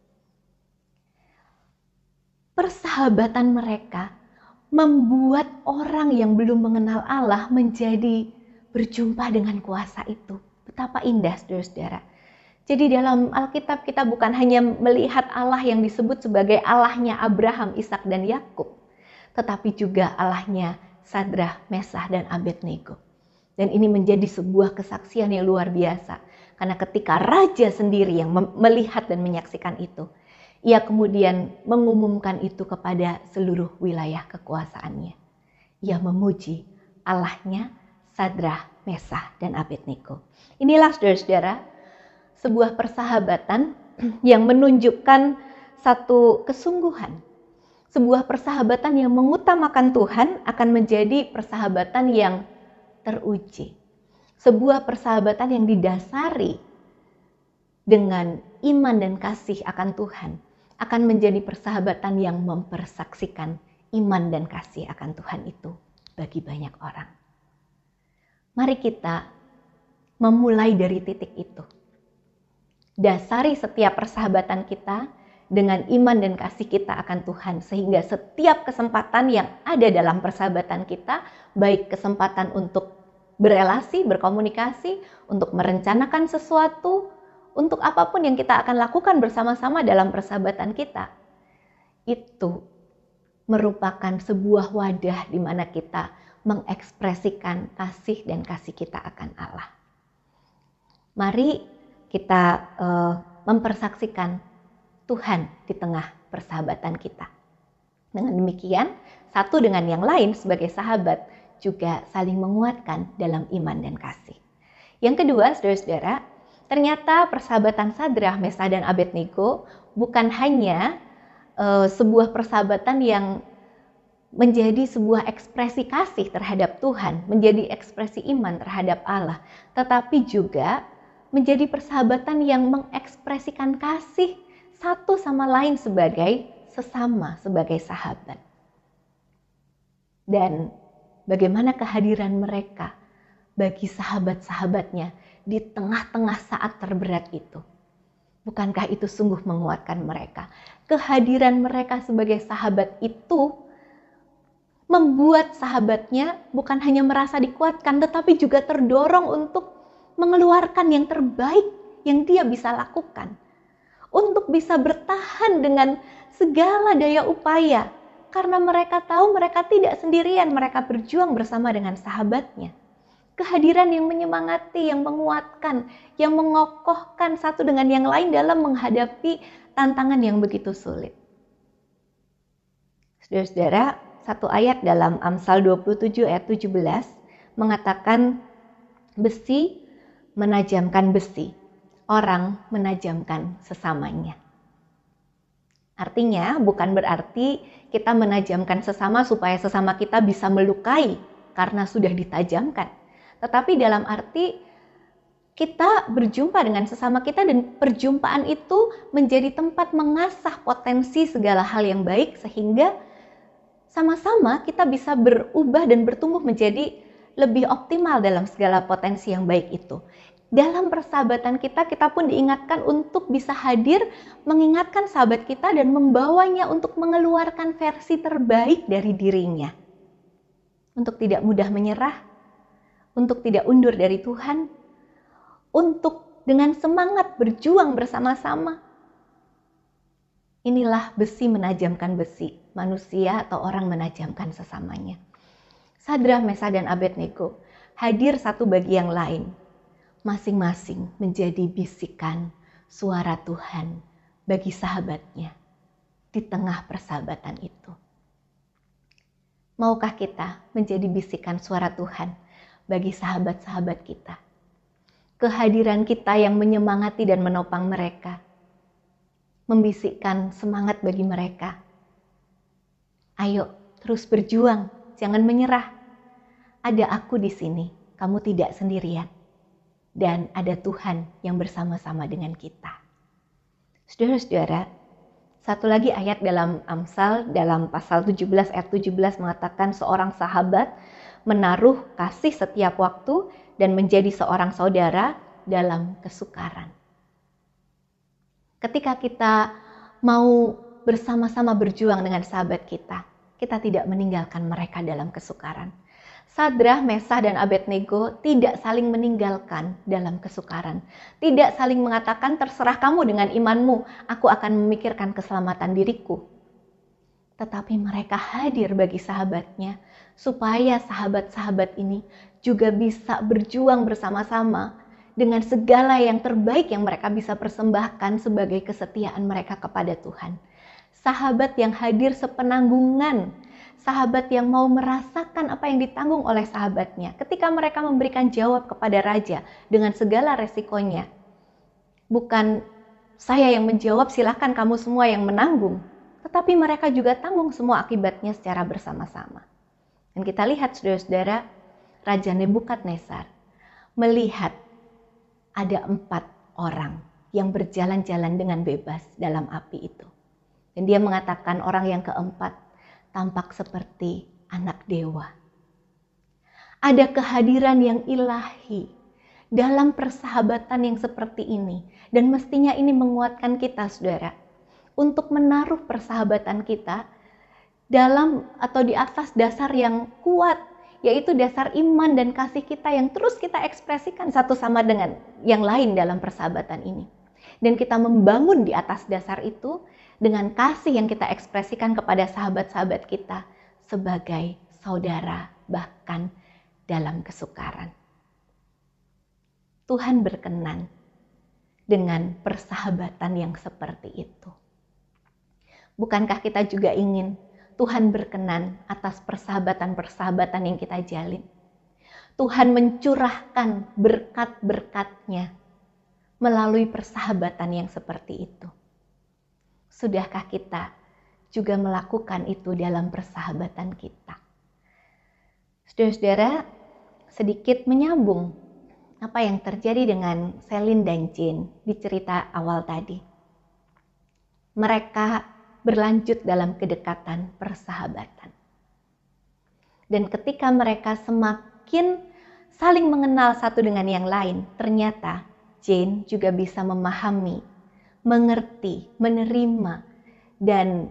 Persahabatan mereka membuat orang yang belum mengenal Allah menjadi berjumpa dengan kuasa itu. Betapa indah, saudara-saudara. Jadi dalam Alkitab kita bukan hanya melihat Allah yang disebut sebagai Allahnya Abraham, Ishak, dan Yakub, tetapi juga Allahnya Sadrah, Mesah, dan Abednego. Dan ini menjadi sebuah kesaksian yang luar biasa. Karena ketika raja sendiri yang melihat dan menyaksikan itu, ia kemudian mengumumkan itu kepada seluruh wilayah kekuasaannya. Ia memuji Allahnya Sadrah, Mesah, dan Abednego. Inilah saudara-saudara, sebuah persahabatan yang menunjukkan satu kesungguhan. Sebuah persahabatan yang mengutamakan Tuhan akan menjadi persahabatan yang teruji. Sebuah persahabatan yang didasari dengan iman dan kasih akan Tuhan akan menjadi persahabatan yang mempersaksikan iman dan kasih akan Tuhan itu bagi banyak orang. Mari kita memulai dari titik itu. Dasari setiap persahabatan kita dengan iman dan kasih kita akan Tuhan, sehingga setiap kesempatan yang ada dalam persahabatan kita, baik kesempatan untuk berelasi, berkomunikasi, untuk merencanakan sesuatu, untuk apapun yang kita akan lakukan bersama-sama dalam persahabatan kita, itu merupakan sebuah wadah di mana kita mengekspresikan kasih dan kasih kita akan Allah. Mari kita mempersaksikan Tuhan di tengah persahabatan kita. Dengan demikian, satu dengan yang lain sebagai sahabat juga saling menguatkan dalam iman dan kasih. Yang kedua, saudara-saudara, ternyata persahabatan Sadrah, Mesah, dan Abednego bukan hanya sebuah persahabatan yang menjadi sebuah ekspresi kasih terhadap Tuhan, menjadi ekspresi iman terhadap Allah, tetapi juga menjadi persahabatan yang mengekspresikan kasih satu sama lain sebagai sesama, sebagai sahabat. Dan bagaimana kehadiran mereka bagi sahabat-sahabatnya di tengah-tengah saat terberat itu. Bukankah itu sungguh menguatkan mereka? Kehadiran mereka sebagai sahabat itu membuat sahabatnya bukan hanya merasa dikuatkan, tetapi juga terdorong untuk mengeluarkan yang terbaik yang dia bisa lakukan. Untuk bisa bertahan dengan segala daya upaya. Karena mereka tahu mereka tidak sendirian, mereka berjuang bersama dengan sahabatnya. Kehadiran yang menyemangati, yang menguatkan, yang mengokohkan satu dengan yang lain dalam menghadapi tantangan yang begitu sulit. Saudara-saudara, satu ayat dalam Amsal 27 ayat 17 mengatakan besi menajamkan besi, orang menajamkan sesamanya. Artinya bukan berarti kita menajamkan sesama supaya sesama kita bisa melukai karena sudah ditajamkan. Tetapi dalam arti kita berjumpa dengan sesama kita dan perjumpaan itu menjadi tempat mengasah potensi segala hal yang baik sehingga sama-sama kita bisa berubah dan bertumbuh menjadi lebih optimal dalam segala potensi yang baik itu. Dalam persahabatan kita pun diingatkan untuk bisa hadir, mengingatkan sahabat kita dan membawanya untuk mengeluarkan versi terbaik dari dirinya. Untuk tidak mudah menyerah, untuk tidak undur dari Tuhan, untuk dengan semangat berjuang bersama-sama. Inilah besi menajamkan besi, manusia atau orang menajamkan sesamanya. Sadrah, Mesah, dan Abednego hadir satu bagi yang lain. Masing-masing menjadi bisikan suara Tuhan bagi sahabatnya di tengah persahabatan itu. Maukah kita menjadi bisikan suara Tuhan bagi sahabat-sahabat kita? Kehadiran kita yang menyemangati dan menopang mereka, membisikkan semangat bagi mereka. Ayo terus berjuang, jangan menyerah. Ada aku di sini, kamu tidak sendirian. Dan ada Tuhan yang bersama-sama dengan kita. Saudara-saudara, satu lagi ayat dalam Amsal, dalam pasal 17 ayat 17 mengatakan seorang sahabat menaruh kasih setiap waktu dan menjadi seorang saudara dalam kesukaran. Ketika kita mau bersama-sama berjuang dengan sahabat kita, kita tidak meninggalkan mereka dalam kesukaran. Sadrah, Mesah, dan Abednego tidak saling meninggalkan dalam kesukaran. Tidak saling mengatakan terserah kamu dengan imanmu, aku akan memikirkan keselamatan diriku. Tetapi mereka hadir bagi sahabatnya supaya sahabat-sahabat ini juga bisa berjuang bersama-sama dengan segala yang terbaik yang mereka bisa persembahkan sebagai kesetiaan mereka kepada Tuhan. Sahabat yang hadir sepenanggungan, sahabat yang mau merasakan apa yang ditanggung oleh sahabatnya. Ketika mereka memberikan jawab kepada raja dengan segala resikonya. Bukan saya yang menjawab, silakan kamu semua yang menanggung. Tetapi mereka juga tanggung semua akibatnya secara bersama-sama. Dan kita lihat saudara-saudara, Raja Nebukadnezar melihat ada 4 orang yang berjalan-jalan dengan bebas dalam api itu. Dan dia mengatakan orang yang keempat tampak seperti anak dewa. Ada kehadiran yang ilahi dalam persahabatan yang seperti ini. Dan mestinya ini menguatkan kita, saudara, untuk menaruh persahabatan kita dalam atau di atas dasar yang kuat, yaitu dasar iman dan kasih kita yang terus kita ekspresikan satu sama dengan yang lain dalam persahabatan ini. Dan kita membangun di atas dasar itu dengan kasih yang kita ekspresikan kepada sahabat-sahabat kita sebagai saudara bahkan dalam kesukaran. Tuhan berkenan dengan persahabatan yang seperti itu. Bukankah kita juga ingin Tuhan berkenan atas persahabatan-persahabatan yang kita jalin? Tuhan mencurahkan berkat-berkat-Nya melalui persahabatan yang seperti itu. Sudahkah kita juga melakukan itu dalam persahabatan kita? Saudara-saudara, sedikit menyambung apa yang terjadi dengan Selin dan Jane di cerita awal tadi. Mereka berlanjut dalam kedekatan persahabatan. Dan ketika mereka semakin saling mengenal satu dengan yang lain, ternyata Jane juga bisa memahami, mengerti, menerima, dan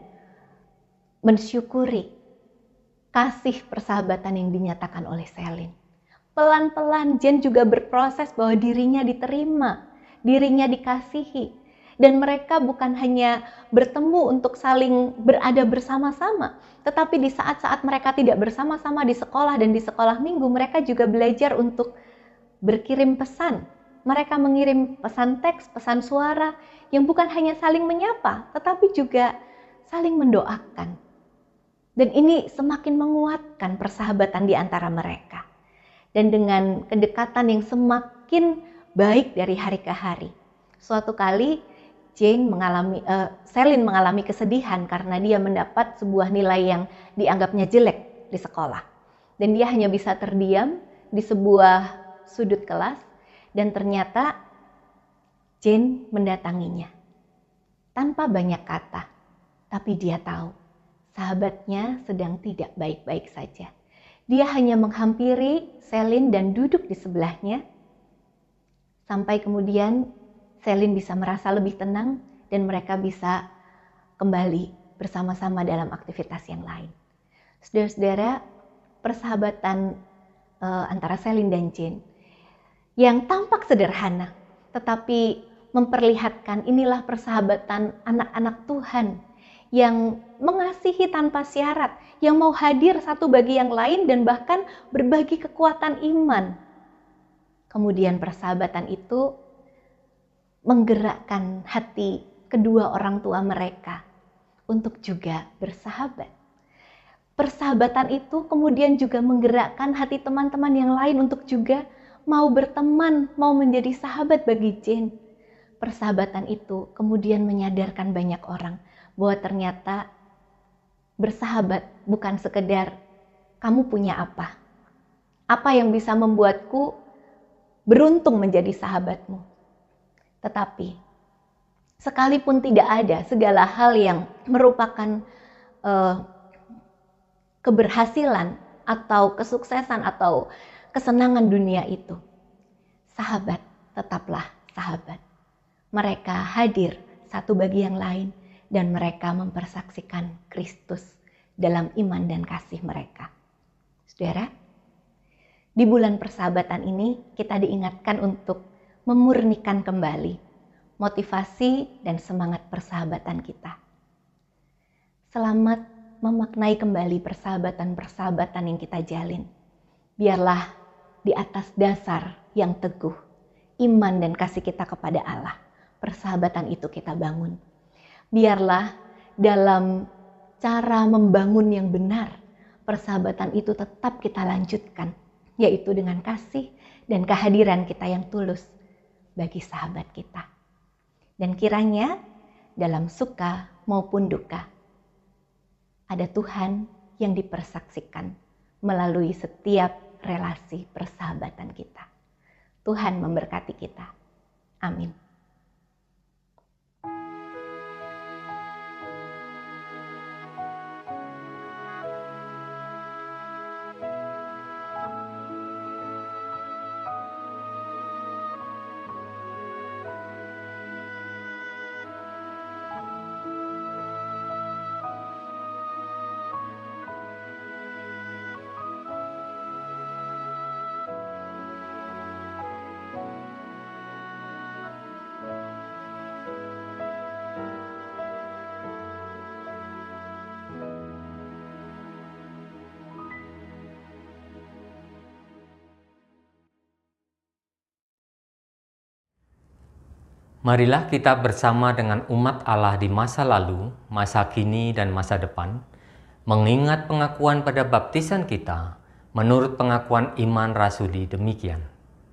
mensyukuri kasih persahabatan yang dinyatakan oleh Selin. Pelan-pelan Jane juga berproses bahwa dirinya diterima, dirinya dikasihi. Dan mereka bukan hanya bertemu untuk saling berada bersama-sama, tetapi di saat-saat mereka tidak bersama-sama di sekolah dan di sekolah minggu, mereka juga belajar untuk berkirim pesan. Mereka mengirim pesan teks, pesan suara yang bukan hanya saling menyapa, tetapi juga saling mendoakan. Dan ini semakin menguatkan persahabatan di antara mereka. Dan dengan kedekatan yang semakin baik dari hari ke hari. Suatu kali Selin mengalami kesedihan karena dia mendapat sebuah nilai yang dianggapnya jelek di sekolah. Dan dia hanya bisa terdiam di sebuah sudut kelas dan ternyata Jane mendatanginya. Tanpa banyak kata, tapi dia tahu sahabatnya sedang tidak baik-baik saja. Dia hanya menghampiri Selin dan duduk di sebelahnya. Sampai kemudian Selin bisa merasa lebih tenang dan mereka bisa kembali bersama-sama dalam aktivitas yang lain. Saudara-saudara, persahabatan antara Selin dan Jane yang tampak sederhana, tetapi memperlihatkan inilah persahabatan anak-anak Tuhan yang mengasihi tanpa syarat, yang mau hadir satu bagi yang lain dan bahkan berbagi kekuatan iman. Kemudian persahabatan itu menggerakkan hati kedua orang tua mereka untuk juga bersahabat. Persahabatan itu kemudian juga menggerakkan hati teman-teman yang lain untuk juga mau berteman, mau menjadi sahabat bagi Jane. Persahabatan itu kemudian menyadarkan banyak orang bahwa ternyata bersahabat bukan sekedar kamu punya apa yang bisa membuatku beruntung menjadi sahabatmu. Tetapi sekalipun tidak ada segala hal yang merupakan keberhasilan atau kesuksesan atau kesenangan dunia itu, sahabat tetaplah sahabat. Mereka hadir satu bagi yang lain dan mereka mempersaksikan Kristus dalam iman dan kasih mereka. Saudara, di bulan persahabatan ini kita diingatkan untuk memurnikan kembali motivasi dan semangat persahabatan kita. Selamat memaknai kembali persahabatan-persahabatan yang kita jalin. Biarlah di atas dasar yang teguh, iman dan kasih kita kepada Allah, persahabatan itu kita bangun. Biarlah dalam cara membangun yang benar, persahabatan itu tetap kita lanjutkan, yaitu dengan kasih dan kehadiran kita yang tulus bagi sahabat kita. Dan kiranya dalam suka maupun duka, ada Tuhan yang dipersaksikan melalui setiap relasi persahabatan kita. Tuhan memberkati kita. Amin. Marilah kita bersama dengan umat Allah di masa lalu, masa kini, dan masa depan, mengingat pengakuan pada baptisan kita menurut pengakuan iman rasuli demikian.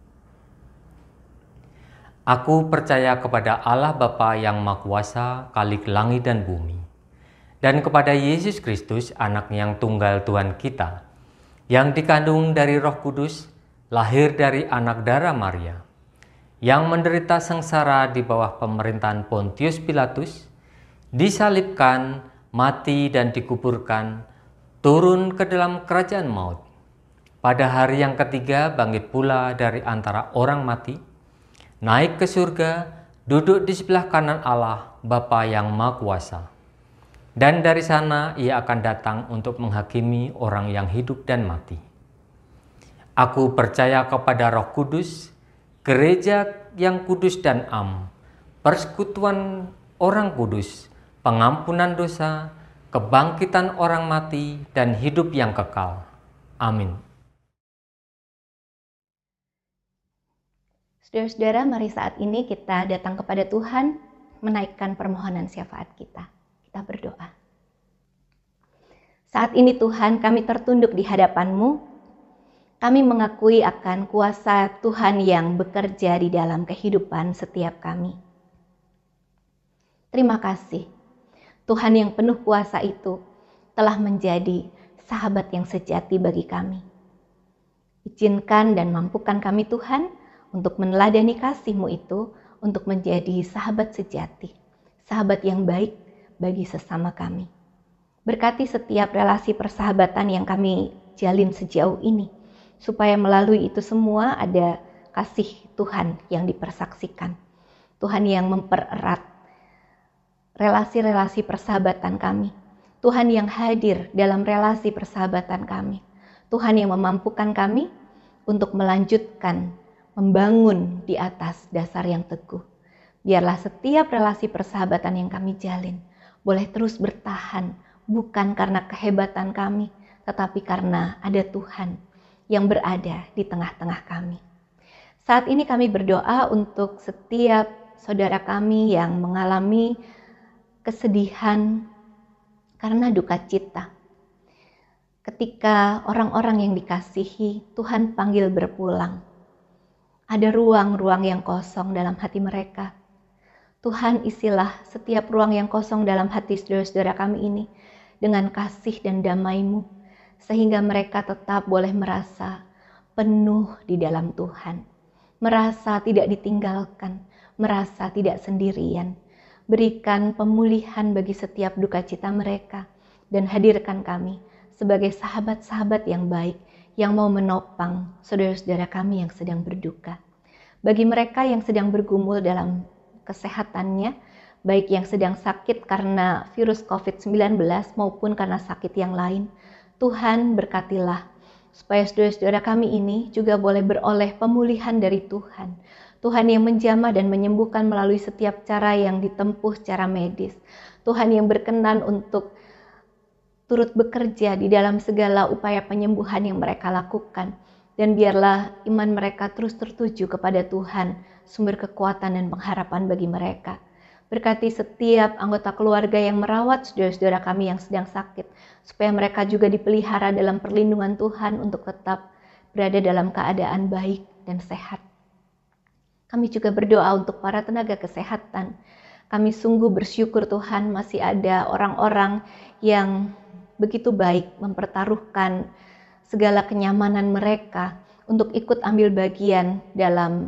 Aku percaya kepada Allah Bapa yang Maha Kuasa, Khalik langit dan bumi, dan kepada Yesus Kristus, Anak yang tunggal Tuhan kita, yang dikandung dari Roh Kudus, lahir dari anak darah Maria, yang menderita sengsara di bawah pemerintahan Pontius Pilatus, disalibkan, mati dan dikuburkan, turun ke dalam kerajaan maut. Pada hari yang ketiga bangkit pula dari antara orang mati, naik ke surga, duduk di sebelah kanan Allah, Bapa yang Maha Kuasa. Dan dari sana ia akan datang untuk menghakimi orang yang hidup dan mati. Aku percaya kepada Roh Kudus, gereja yang kudus dan am, persekutuan orang kudus, pengampunan dosa, kebangkitan orang mati, dan hidup yang kekal. Amin. Saudara-saudara, mari saat ini kita datang kepada Tuhan, menaikkan permohonan syafaat kita. Kita berdoa. Saat ini Tuhan, kami tertunduk di hadapan-Mu. Kami mengakui akan kuasa Tuhan yang bekerja di dalam kehidupan setiap kami. Terima kasih. Tuhan yang penuh kuasa itu telah menjadi sahabat yang sejati bagi kami. Izinkan dan mampukan kami Tuhan untuk meneladani kasih-Mu itu untuk menjadi sahabat sejati, sahabat yang baik bagi sesama kami. Berkati setiap relasi persahabatan yang kami jalin sejauh ini, supaya melalui itu semua ada kasih Tuhan yang dipersaksikan. Tuhan yang mempererat relasi-relasi persahabatan kami. Tuhan yang hadir dalam relasi persahabatan kami. Tuhan yang memampukan kami untuk melanjutkan, membangun di atas dasar yang teguh. Biarlah setiap relasi persahabatan yang kami jalin boleh terus bertahan, bukan karena kehebatan kami, tetapi karena ada Tuhan yang berada di tengah-tengah kami. Saat ini kami berdoa untuk setiap saudara kami yang mengalami kesedihan karena duka cita. Ketika orang-orang yang dikasihi Tuhan panggil berpulang, ada ruang-ruang yang kosong dalam hati mereka. Tuhan, isilah setiap ruang yang kosong dalam hati saudara-saudara kami ini dengan kasih dan damai-Mu, sehingga mereka tetap boleh merasa penuh di dalam Tuhan, merasa tidak ditinggalkan, merasa tidak sendirian. Berikan pemulihan bagi setiap duka cita mereka, dan hadirkan kami sebagai sahabat-sahabat yang baik, yang mau menopang saudara-saudara kami yang sedang berduka. Bagi mereka yang sedang bergumul dalam kesehatannya, baik yang sedang sakit karena virus COVID-19 maupun karena sakit yang lain, Tuhan berkatilah supaya saudara-saudara kami ini juga boleh beroleh pemulihan dari Tuhan. Tuhan yang menjamah dan menyembuhkan melalui setiap cara yang ditempuh secara medis. Tuhan yang berkenan untuk turut bekerja di dalam segala upaya penyembuhan yang mereka lakukan. Dan biarlah iman mereka terus tertuju kepada Tuhan, sumber kekuatan dan pengharapan bagi mereka. Berkati setiap anggota keluarga yang merawat saudara-saudara kami yang sedang sakit, supaya mereka juga dipelihara dalam perlindungan Tuhan untuk tetap berada dalam keadaan baik dan sehat. Kami juga berdoa untuk para tenaga kesehatan. Kami sungguh bersyukur Tuhan masih ada orang-orang yang begitu baik mempertaruhkan segala kenyamanan mereka untuk ikut ambil bagian dalam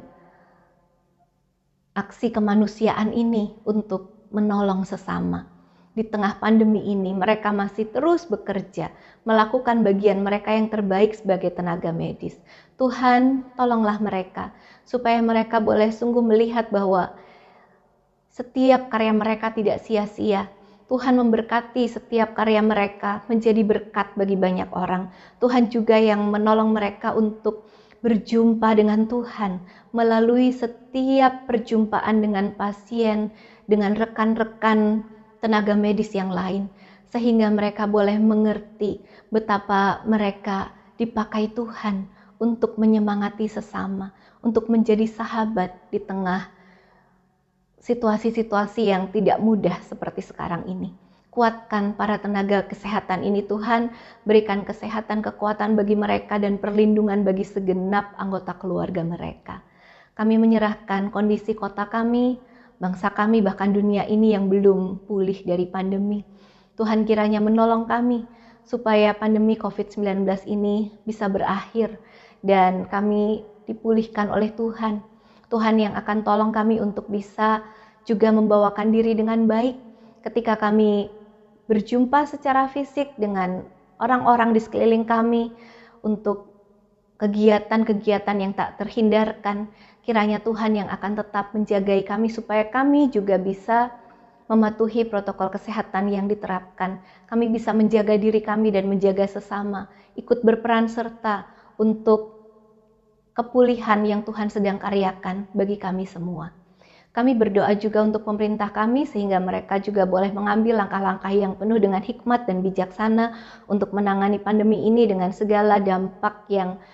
aksi kemanusiaan ini untuk menolong sesama. Di tengah pandemi ini mereka masih terus bekerja, melakukan bagian mereka yang terbaik sebagai tenaga medis. Tuhan, tolonglah mereka supaya mereka boleh sungguh melihat bahwa setiap karya mereka tidak sia-sia. Tuhan memberkati setiap karya mereka menjadi berkat bagi banyak orang. Tuhan juga yang menolong mereka untuk berjumpa dengan Tuhan melalui setiap perjumpaan dengan pasien, dengan rekan-rekan tenaga medis yang lain, sehingga mereka boleh mengerti betapa mereka dipakai Tuhan untuk menyemangati sesama, untuk menjadi sahabat di tengah situasi-situasi yang tidak mudah seperti sekarang ini. Kuatkan para tenaga kesehatan ini Tuhan, berikan kesehatan, kekuatan bagi mereka dan perlindungan bagi segenap anggota keluarga mereka. Kami menyerahkan kondisi kota kami, bangsa kami, bahkan dunia ini yang belum pulih dari pandemi. Tuhan kiranya menolong kami supaya pandemi COVID-19 ini bisa berakhir. dan kami dipulihkan oleh Tuhan. Tuhan yang akan tolong kami untuk bisa juga membawakan diri dengan baik ketika kami berjumpa secara fisik dengan orang-orang di sekeliling kami untuk kegiatan-kegiatan yang tak terhindarkan. Kiranya Tuhan yang akan tetap menjagai kami supaya kami juga bisa mematuhi protokol kesehatan yang diterapkan. Kami bisa menjaga diri kami dan menjaga sesama, ikut berperan serta untuk kepulihan yang Tuhan sedang karyakan bagi kami semua. Kami berdoa juga untuk pemerintah kami sehingga mereka juga boleh mengambil langkah-langkah yang penuh dengan hikmat dan bijaksana untuk menangani pandemi ini dengan segala dampak yang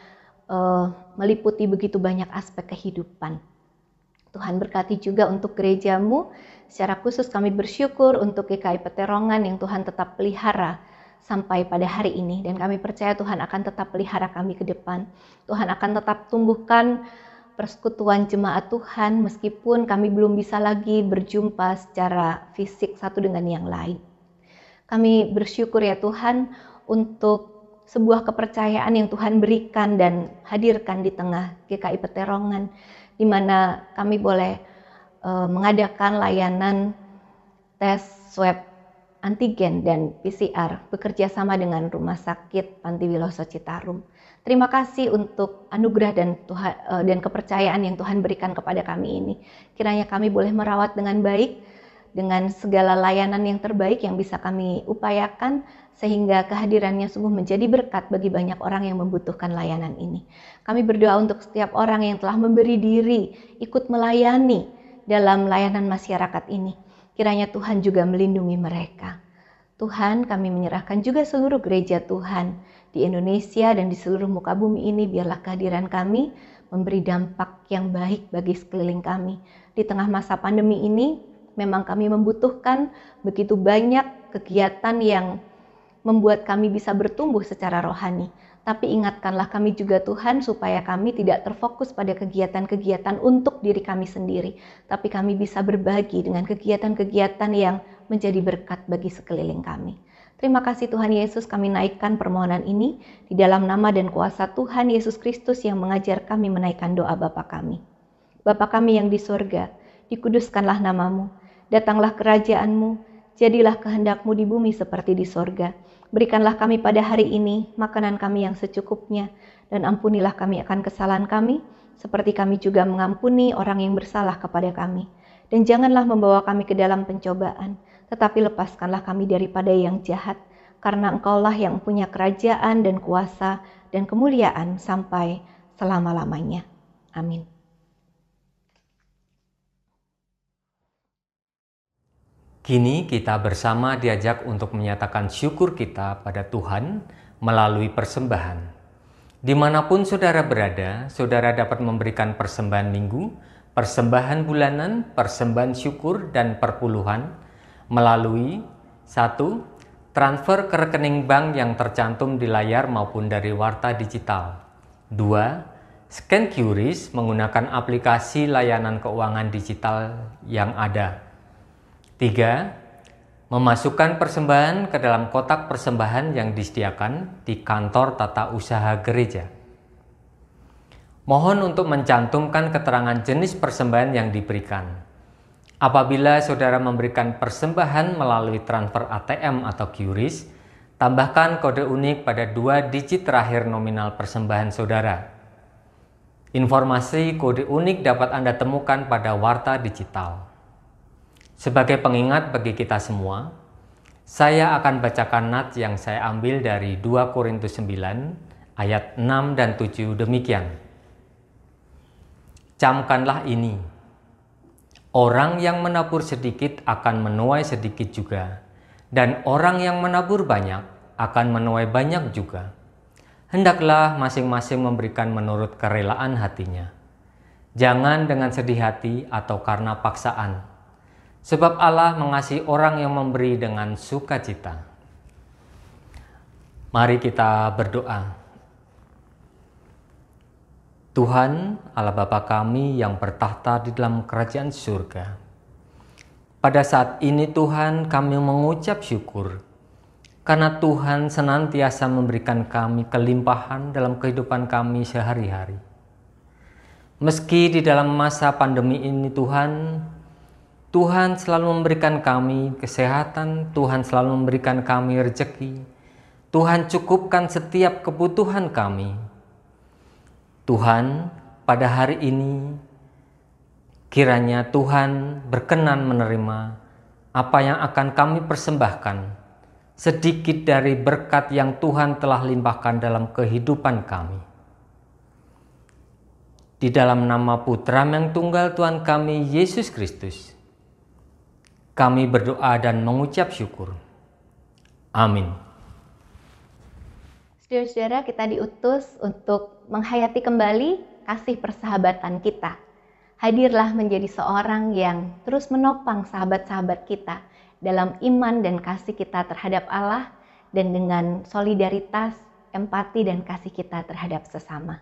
meliputi begitu banyak aspek kehidupan. Tuhan berkati juga untuk gerejamu. Secara khusus kami bersyukur untuk GKI Peterongan yang Tuhan tetap pelihara sampai pada hari ini. Dan kami percaya Tuhan akan tetap pelihara kami ke depan. Tuhan akan tetap tumbuhkan persekutuan jemaat Tuhan meskipun kami belum bisa lagi berjumpa secara fisik satu dengan yang lain. Kami bersyukur ya Tuhan untuk sebuah kepercayaan yang Tuhan berikan dan hadirkan di tengah GKI Peterongan, di mana kami boleh mengadakan layanan tes swab antigen dan PCR bekerja sama dengan Rumah Sakit Panti Wiloso Citarum. Terima kasih untuk anugerah dan kepercayaan yang Tuhan berikan kepada kami ini. Kiranya kami boleh merawat dengan baik, dengan segala layanan yang terbaik yang bisa kami upayakan, sehingga kehadirannya sungguh menjadi berkat bagi banyak orang yang membutuhkan layanan ini. Kami berdoa untuk setiap orang yang telah memberi diri, ikut melayani dalam layanan masyarakat ini. Kiranya Tuhan juga melindungi mereka. Tuhan, kami menyerahkan juga seluruh gereja Tuhan di Indonesia dan di seluruh muka bumi ini. Biarlah kehadiran kami memberi dampak yang baik bagi sekeliling kami. Di tengah masa pandemi ini, memang kami membutuhkan begitu banyak kegiatan yang membuat kami bisa bertumbuh secara rohani. Tapi ingatkanlah kami juga Tuhan supaya kami tidak terfokus pada kegiatan-kegiatan untuk diri kami sendiri. Tapi kami bisa berbagi dengan kegiatan-kegiatan yang menjadi berkat bagi sekeliling kami. Terima kasih Tuhan Yesus, kami naikkan permohonan ini di dalam nama dan kuasa Tuhan Yesus Kristus yang mengajar kami menaikkan doa Bapa kami. Bapa kami yang di surga, dikuduskanlah namamu, datanglah kerajaan-Mu, jadilah kehendak-Mu di bumi seperti di surga. Berikanlah kami pada hari ini makanan kami yang secukupnya, dan ampunilah kami akan kesalahan kami, seperti kami juga mengampuni orang yang bersalah kepada kami. Dan janganlah membawa kami ke dalam pencobaan, tetapi lepaskanlah kami daripada yang jahat, karena Engkaulah yang punya kerajaan dan kuasa dan kemuliaan sampai selama-lamanya. Amin. Kini kita bersama diajak untuk menyatakan syukur kita pada Tuhan melalui persembahan. Dimanapun saudara berada, saudara dapat memberikan persembahan minggu, persembahan bulanan, persembahan syukur, dan perpuluhan melalui 1. Transfer ke rekening bank yang tercantum di layar maupun dari warta digital. 2. Scan QRIS menggunakan aplikasi layanan keuangan digital yang ada. 3. Memasukkan persembahan ke dalam kotak persembahan yang disediakan di kantor tata usaha gereja. Mohon untuk mencantumkan keterangan jenis persembahan yang diberikan. Apabila saudara memberikan persembahan melalui transfer ATM atau QRIS, tambahkan kode unik pada 2 digit terakhir nominal persembahan saudara. Informasi kode unik dapat Anda temukan pada warta digital. Sebagai pengingat bagi kita semua, saya akan bacakan nats yang saya ambil dari 2 Korintus 9 ayat 6 dan 7 demikian. Camkanlah ini, orang yang menabur sedikit akan menuai sedikit juga, dan orang yang menabur banyak akan menuai banyak juga. Hendaklah masing-masing memberikan menurut kerelaan hatinya. Jangan dengan sedih hati atau karena paksaan. Sebab Allah mengasihi orang yang memberi dengan sukacita. Mari kita berdoa. Tuhan, Allah Bapa kami yang bertahta di dalam kerajaan surga. Pada saat ini Tuhan, kami mengucap syukur karena Tuhan senantiasa memberikan kami kelimpahan dalam kehidupan kami sehari-hari. Meski di dalam masa pandemi ini Tuhan selalu memberikan kami kesehatan, Tuhan selalu memberikan kami rezeki, Tuhan cukupkan setiap kebutuhan kami. Tuhan, pada hari ini, kiranya Tuhan berkenan menerima apa yang akan kami persembahkan, sedikit dari berkat yang Tuhan telah limpahkan dalam kehidupan kami. Di dalam nama Putra yang tunggal Tuhan kami, Yesus Kristus, kami berdoa dan mengucap syukur. Amin. Saudara-saudara, kita diutus untuk menghayati kembali kasih persahabatan kita. Hadirlah menjadi seorang yang terus menopang sahabat-sahabat kita dalam iman dan kasih kita terhadap Allah dan dengan solidaritas, empati, dan kasih kita terhadap sesama.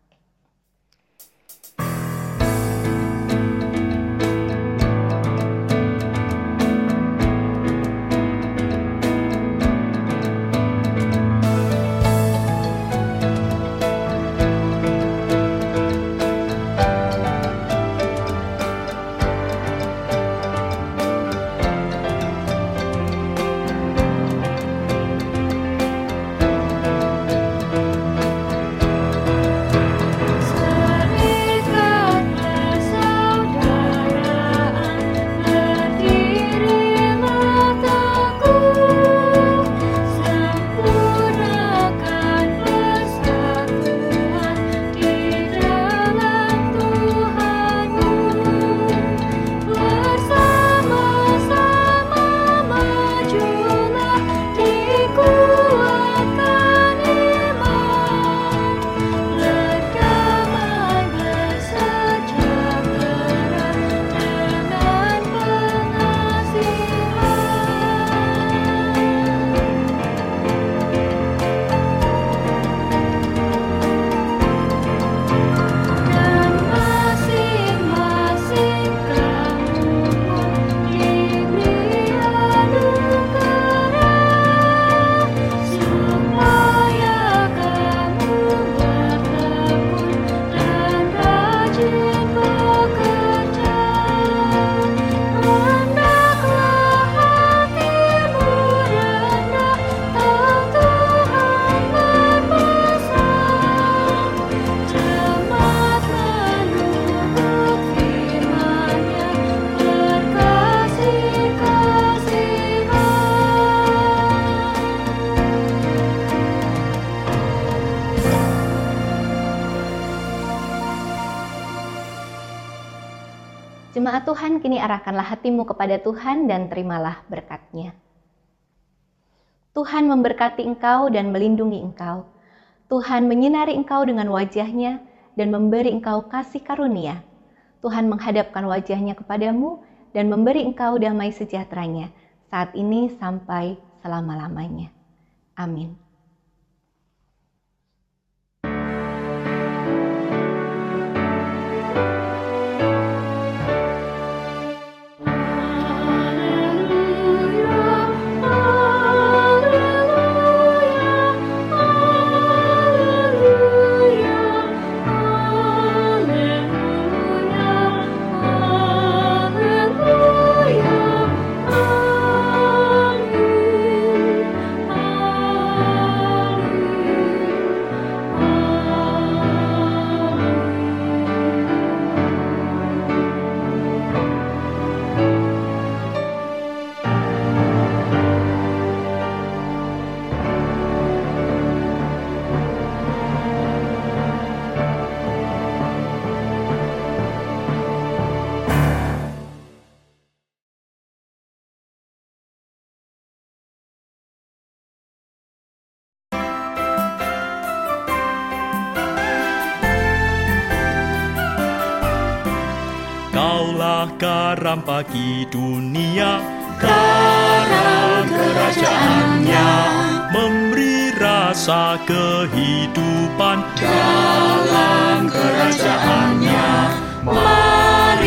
Jemaat Tuhan, kini arahkanlah hatimu kepada Tuhan dan terimalah berkat-Nya. Tuhan memberkati engkau dan melindungi engkau. Tuhan menyinari engkau dengan wajah-Nya dan memberi engkau kasih karunia. Tuhan menghadapkan wajah-Nya kepadamu dan memberi engkau damai sejahtera-Nya saat ini sampai selama-lamanya. Amin. Kaulah garam bagi dunia, garam kerajaan-Nya, memberi rasa kehidupan dalam kerajaan-Nya. Mari